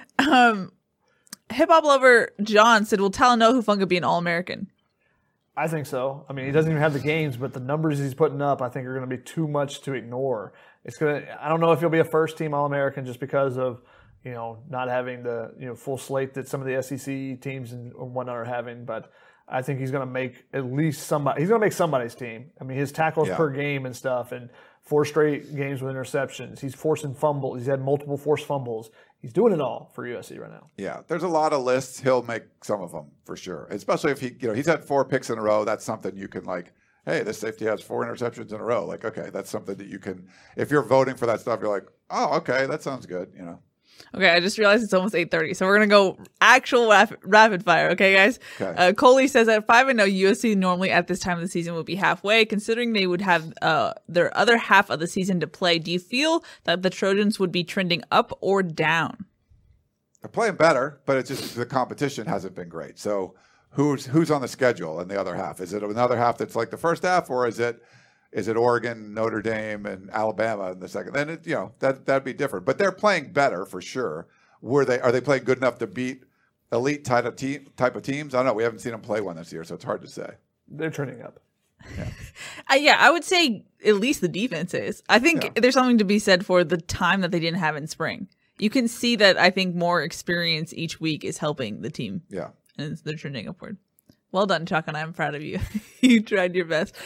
Hip-hop lover John said, will Talanoa Hufanga be an All-American? I think so. I mean, he doesn't even have the games, but the numbers he's putting up, I think, are going to be too much to ignore. I don't know if he'll be a first-team All-American just because of not having the full slate that some of the SEC teams and whatnot are having, but I think he's going to make at least somebody. He's going to make somebody's team. I mean, his tackles per game and stuff, and 4 straight games with interceptions. He's forcing fumbles. He's had multiple forced fumbles. He's doing it all for USC right now. Yeah, there's a lot of lists. He'll make some of them for sure. Especially if he's had 4 picks in a row. That's something you can hey, this safety has 4 interceptions in a row. Okay, that's something that you can. If you're voting for that stuff, you're like, oh, okay, that sounds good. Okay, I just realized it's almost 8:30, so we're going to go actual rapid fire, okay, guys? Okay. Coley says at 5-0, USC normally at this time of the season would be halfway. Considering they would have their other half of the season to play, do you feel that the Trojans would be trending up or down? They're playing better, but it's just the competition hasn't been great. So who's on the schedule in the other half? Is it another half that's like the first half, or is it Oregon, Notre Dame, and Alabama in the second? Then that'd be different. But they're playing better for sure. Are they playing good enough to beat elite type of teams? I don't know. We haven't seen them play one this year, so it's hard to say. They're trending up. Yeah. I would say at least the defense is. I think there's something to be said for the time that they didn't have in spring. You can see that I think more experience each week is helping the team. Yeah. And they're trending upward. Well done, Chuck, and I'm proud of you. You tried your best.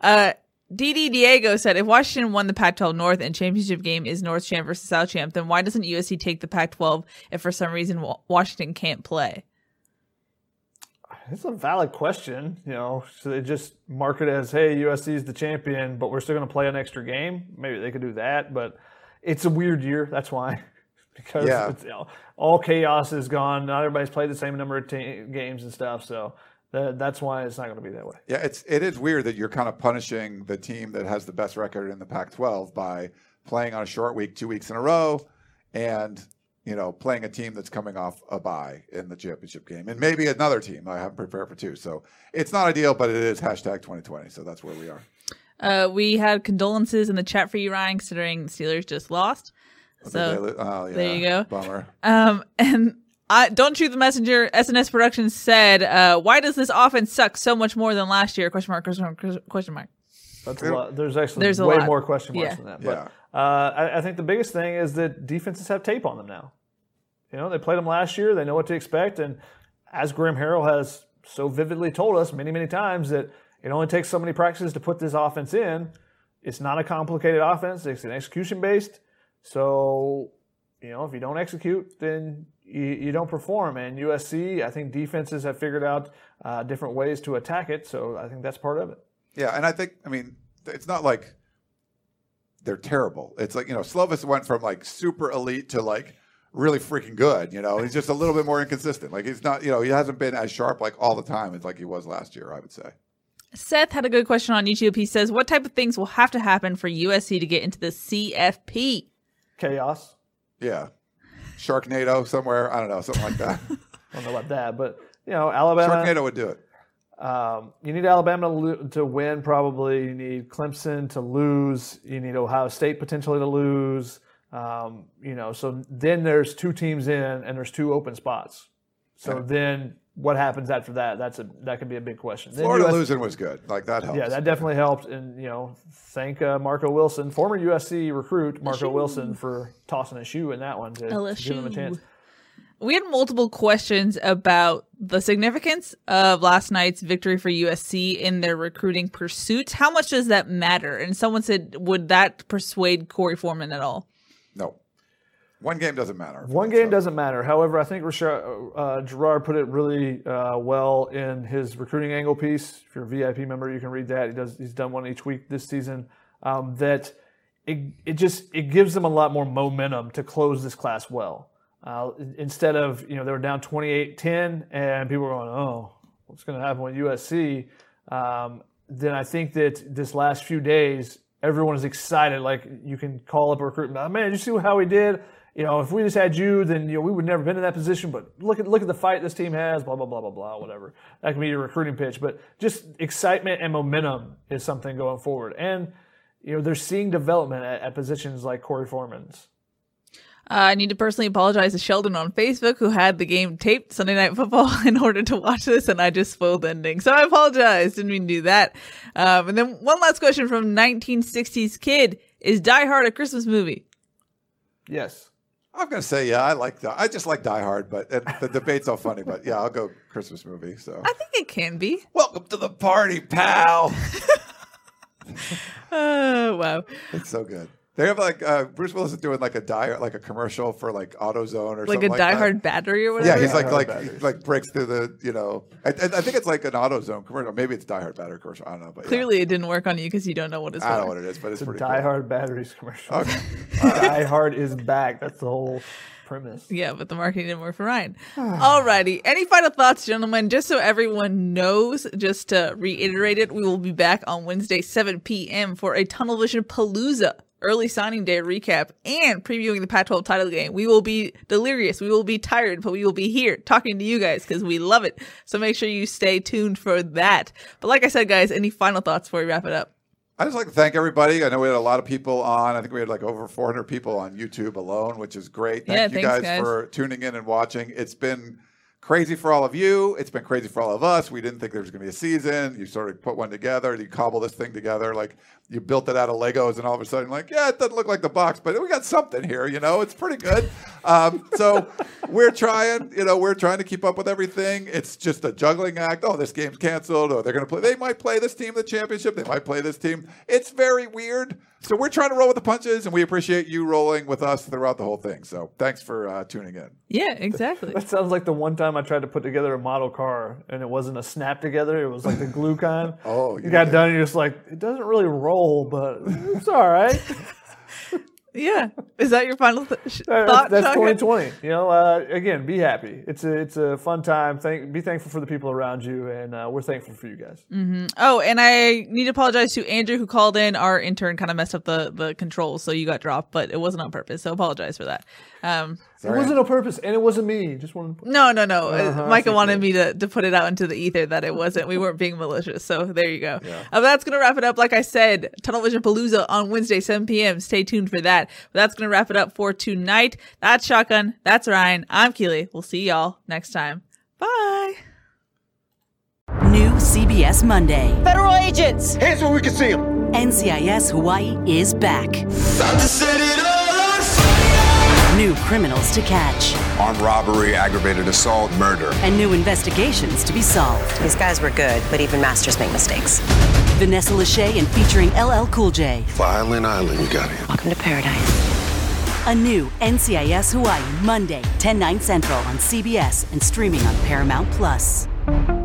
DD Diego said, if Washington won the Pac-12 North and championship game is North Champ versus South Champ, then why doesn't USC take the Pac-12 if for some reason Washington can't play? It's a valid question. So they just mark it as, hey, USC is the champion, but we're still going to play an extra game. Maybe they could do that, but it's a weird year. That's why. Because all chaos is gone. Not everybody's played the same number of games and stuff, so that's why it's not going to be that way. Yeah, it is weird that you're kind of punishing the team that has the best record in the Pac-12 by playing on a short week 2 weeks in a row and, playing a team that's coming off a bye in the championship game. And maybe another team I haven't prepared for too. So it's not ideal, but it is #2020. So that's where we are. We had condolences in the chat for you, Ryan, considering the Steelers just lost. So there you go. Bummer. And Don't Shoot the Messenger, SNS Productions said, why does this offense suck so much more than last year? Question mark. That's a lot. There's way more question marks than that. But I think the biggest thing is that defenses have tape on them now. You know, they played them last year. They know what to expect. And as Graham Harrell has so vividly told us many, many times, that it only takes so many practices to put this offense in. It's not a complicated offense. It's an execution-based. So, you know, if you don't execute, then you don't perform. And USC, I think defenses have figured out different ways to attack it. So I think that's part of it. Yeah, and I think, it's not like they're terrible. It's like, Slovis went from like super elite to like really freaking good. He's just a little bit more inconsistent. Like he's not, he hasn't been as sharp like all the time as like he was last year, I would say. Seth had a good question on YouTube. He says, what type of things will have to happen for USC to get into the CFP? Chaos. Yeah. Sharknado somewhere. I don't know. Something like that. I don't know about that, but, Alabama. Sharknado would do it. You need Alabama to win, probably. You need Clemson to lose. You need Ohio State potentially to lose. So then there's 2 teams in and there's 2 open spots. So then what happens after that? That could be a big question. Florida losing was good. Like that helps. Yeah, that definitely helped. And, thank Marco Wilson, former USC recruit Marco Wilson, for tossing a shoe in that one to give him a chance. We had multiple questions about the significance of last night's victory for USC in their recruiting pursuits. How much does that matter? And someone said, would that persuade Corey Foreman at all? No. One game doesn't matter. One game doesn't matter. However, I think Gerard put it really well in his recruiting angle piece. If you're a VIP member, you can read that. He's done one each week this season. That it gives them a lot more momentum to close this class well. Instead of, they were down 28-10 and people were going, oh, what's going to happen with USC? Then I think that this last few days, everyone is excited. Like, you can call up a recruitment. Man, did you see how we did? If we just had you, then we would never been in that position. But look at the fight this team has. Blah blah blah blah blah. Whatever. That can be your recruiting pitch. But just excitement and momentum is something going forward. And they're seeing development at positions like Corey Foreman's. I need to personally apologize to Sheldon on Facebook, who had the game taped Sunday Night Football in order to watch this, and I just spoiled the ending. So I apologize. Didn't mean to do that. And then one last question from 1960s Kid. Is Die Hard a Christmas movie? Yes. I'm going to say, yeah, I just like Die Hard, but the debate's all funny. But yeah, I'll go Christmas movie. So I think it can be. Welcome to the party, pal. Oh, wow. It's so good. They have like Bruce Willis is doing like a commercial for like AutoZone or like something a Die Hard battery or whatever. Yeah, he's like breaks through the I think it's like an AutoZone commercial. Maybe it's Die Hard battery commercial. I don't know, but clearly it didn't work on you because you don't know what it's. I don't know what it is, but it's pretty. Die Hard batteries commercial. Okay. Die Hard is back. That's the whole premise. Yeah, but the marketing didn't work for Ryan. Alrighty. Any final thoughts, gentlemen? Just so everyone knows, just to reiterate it, we will be back on Wednesday, 7 p.m. for a Tunnel Vision Palooza early signing day recap and previewing the Pac-12 title game. We will be delirious. We will be tired, but we will be here talking to you guys because we love it. So make sure you stay tuned for that. But like I said, guys, any final thoughts before we wrap it up? I just like to thank everybody. I know we had a lot of people on. I think we had like over 400 people on YouTube alone, which is great. Thank you guys for tuning in and watching. It's been crazy for all of you. It's been crazy for all of us. We didn't think there was going to be a season. You sort of put one together. You cobble this thing together. Like you built it out of Legos, and all of a sudden, like, yeah, it doesn't look like the box, but we got something here. It's pretty good. So we're trying. We're trying to keep up with everything. It's just a juggling act. Oh, this game's canceled. Or they're going to play. They might play this team the championship. They might play this team. It's very weird. So we're trying to roll with the punches, and we appreciate you rolling with us throughout the whole thing. So thanks for tuning in. Yeah, exactly. That sounds like the one time I tried to put together a model car, and it wasn't a snap together. It was like the glue kind. Oh, you got done, and you're just like, it doesn't really roll, but it's all right. Yeah. Is that your final thought? That's 2020. Again, be happy. It's a fun time. Be thankful for the people around you, and we're thankful for you guys. Mm-hmm. Oh, and I need to apologize to Andrew who called in. Our intern kind of messed up the controls, so you got dropped, but it wasn't on purpose. So apologize for that. It wasn't on purpose, and it wasn't me. Just wanted to... No. Micah wanted me to put it out into the ether that it wasn't. We weren't being malicious. So there you go. Yeah. That's going to wrap it up. Like I said, Tunnel Vision Palooza on Wednesday, 7 p.m. Stay tuned for that. But that's going to wrap it up for tonight. That's Shotgun. That's Ryan. I'm Keely. We'll see y'all next time. Bye. New CBS Monday. Federal agents! Hands where we can see them. NCIS Hawaii is back. About to set it all on New criminals to catch. Armed robbery, aggravated assault, murder. And new investigations to be solved. These guys were good, but even masters make mistakes. Vanessa Lachey and featuring LL Cool J. Violent Island, you got it. Welcome to paradise. A new NCIS Hawaii, Monday, 10/9 Central on CBS and streaming on Paramount+.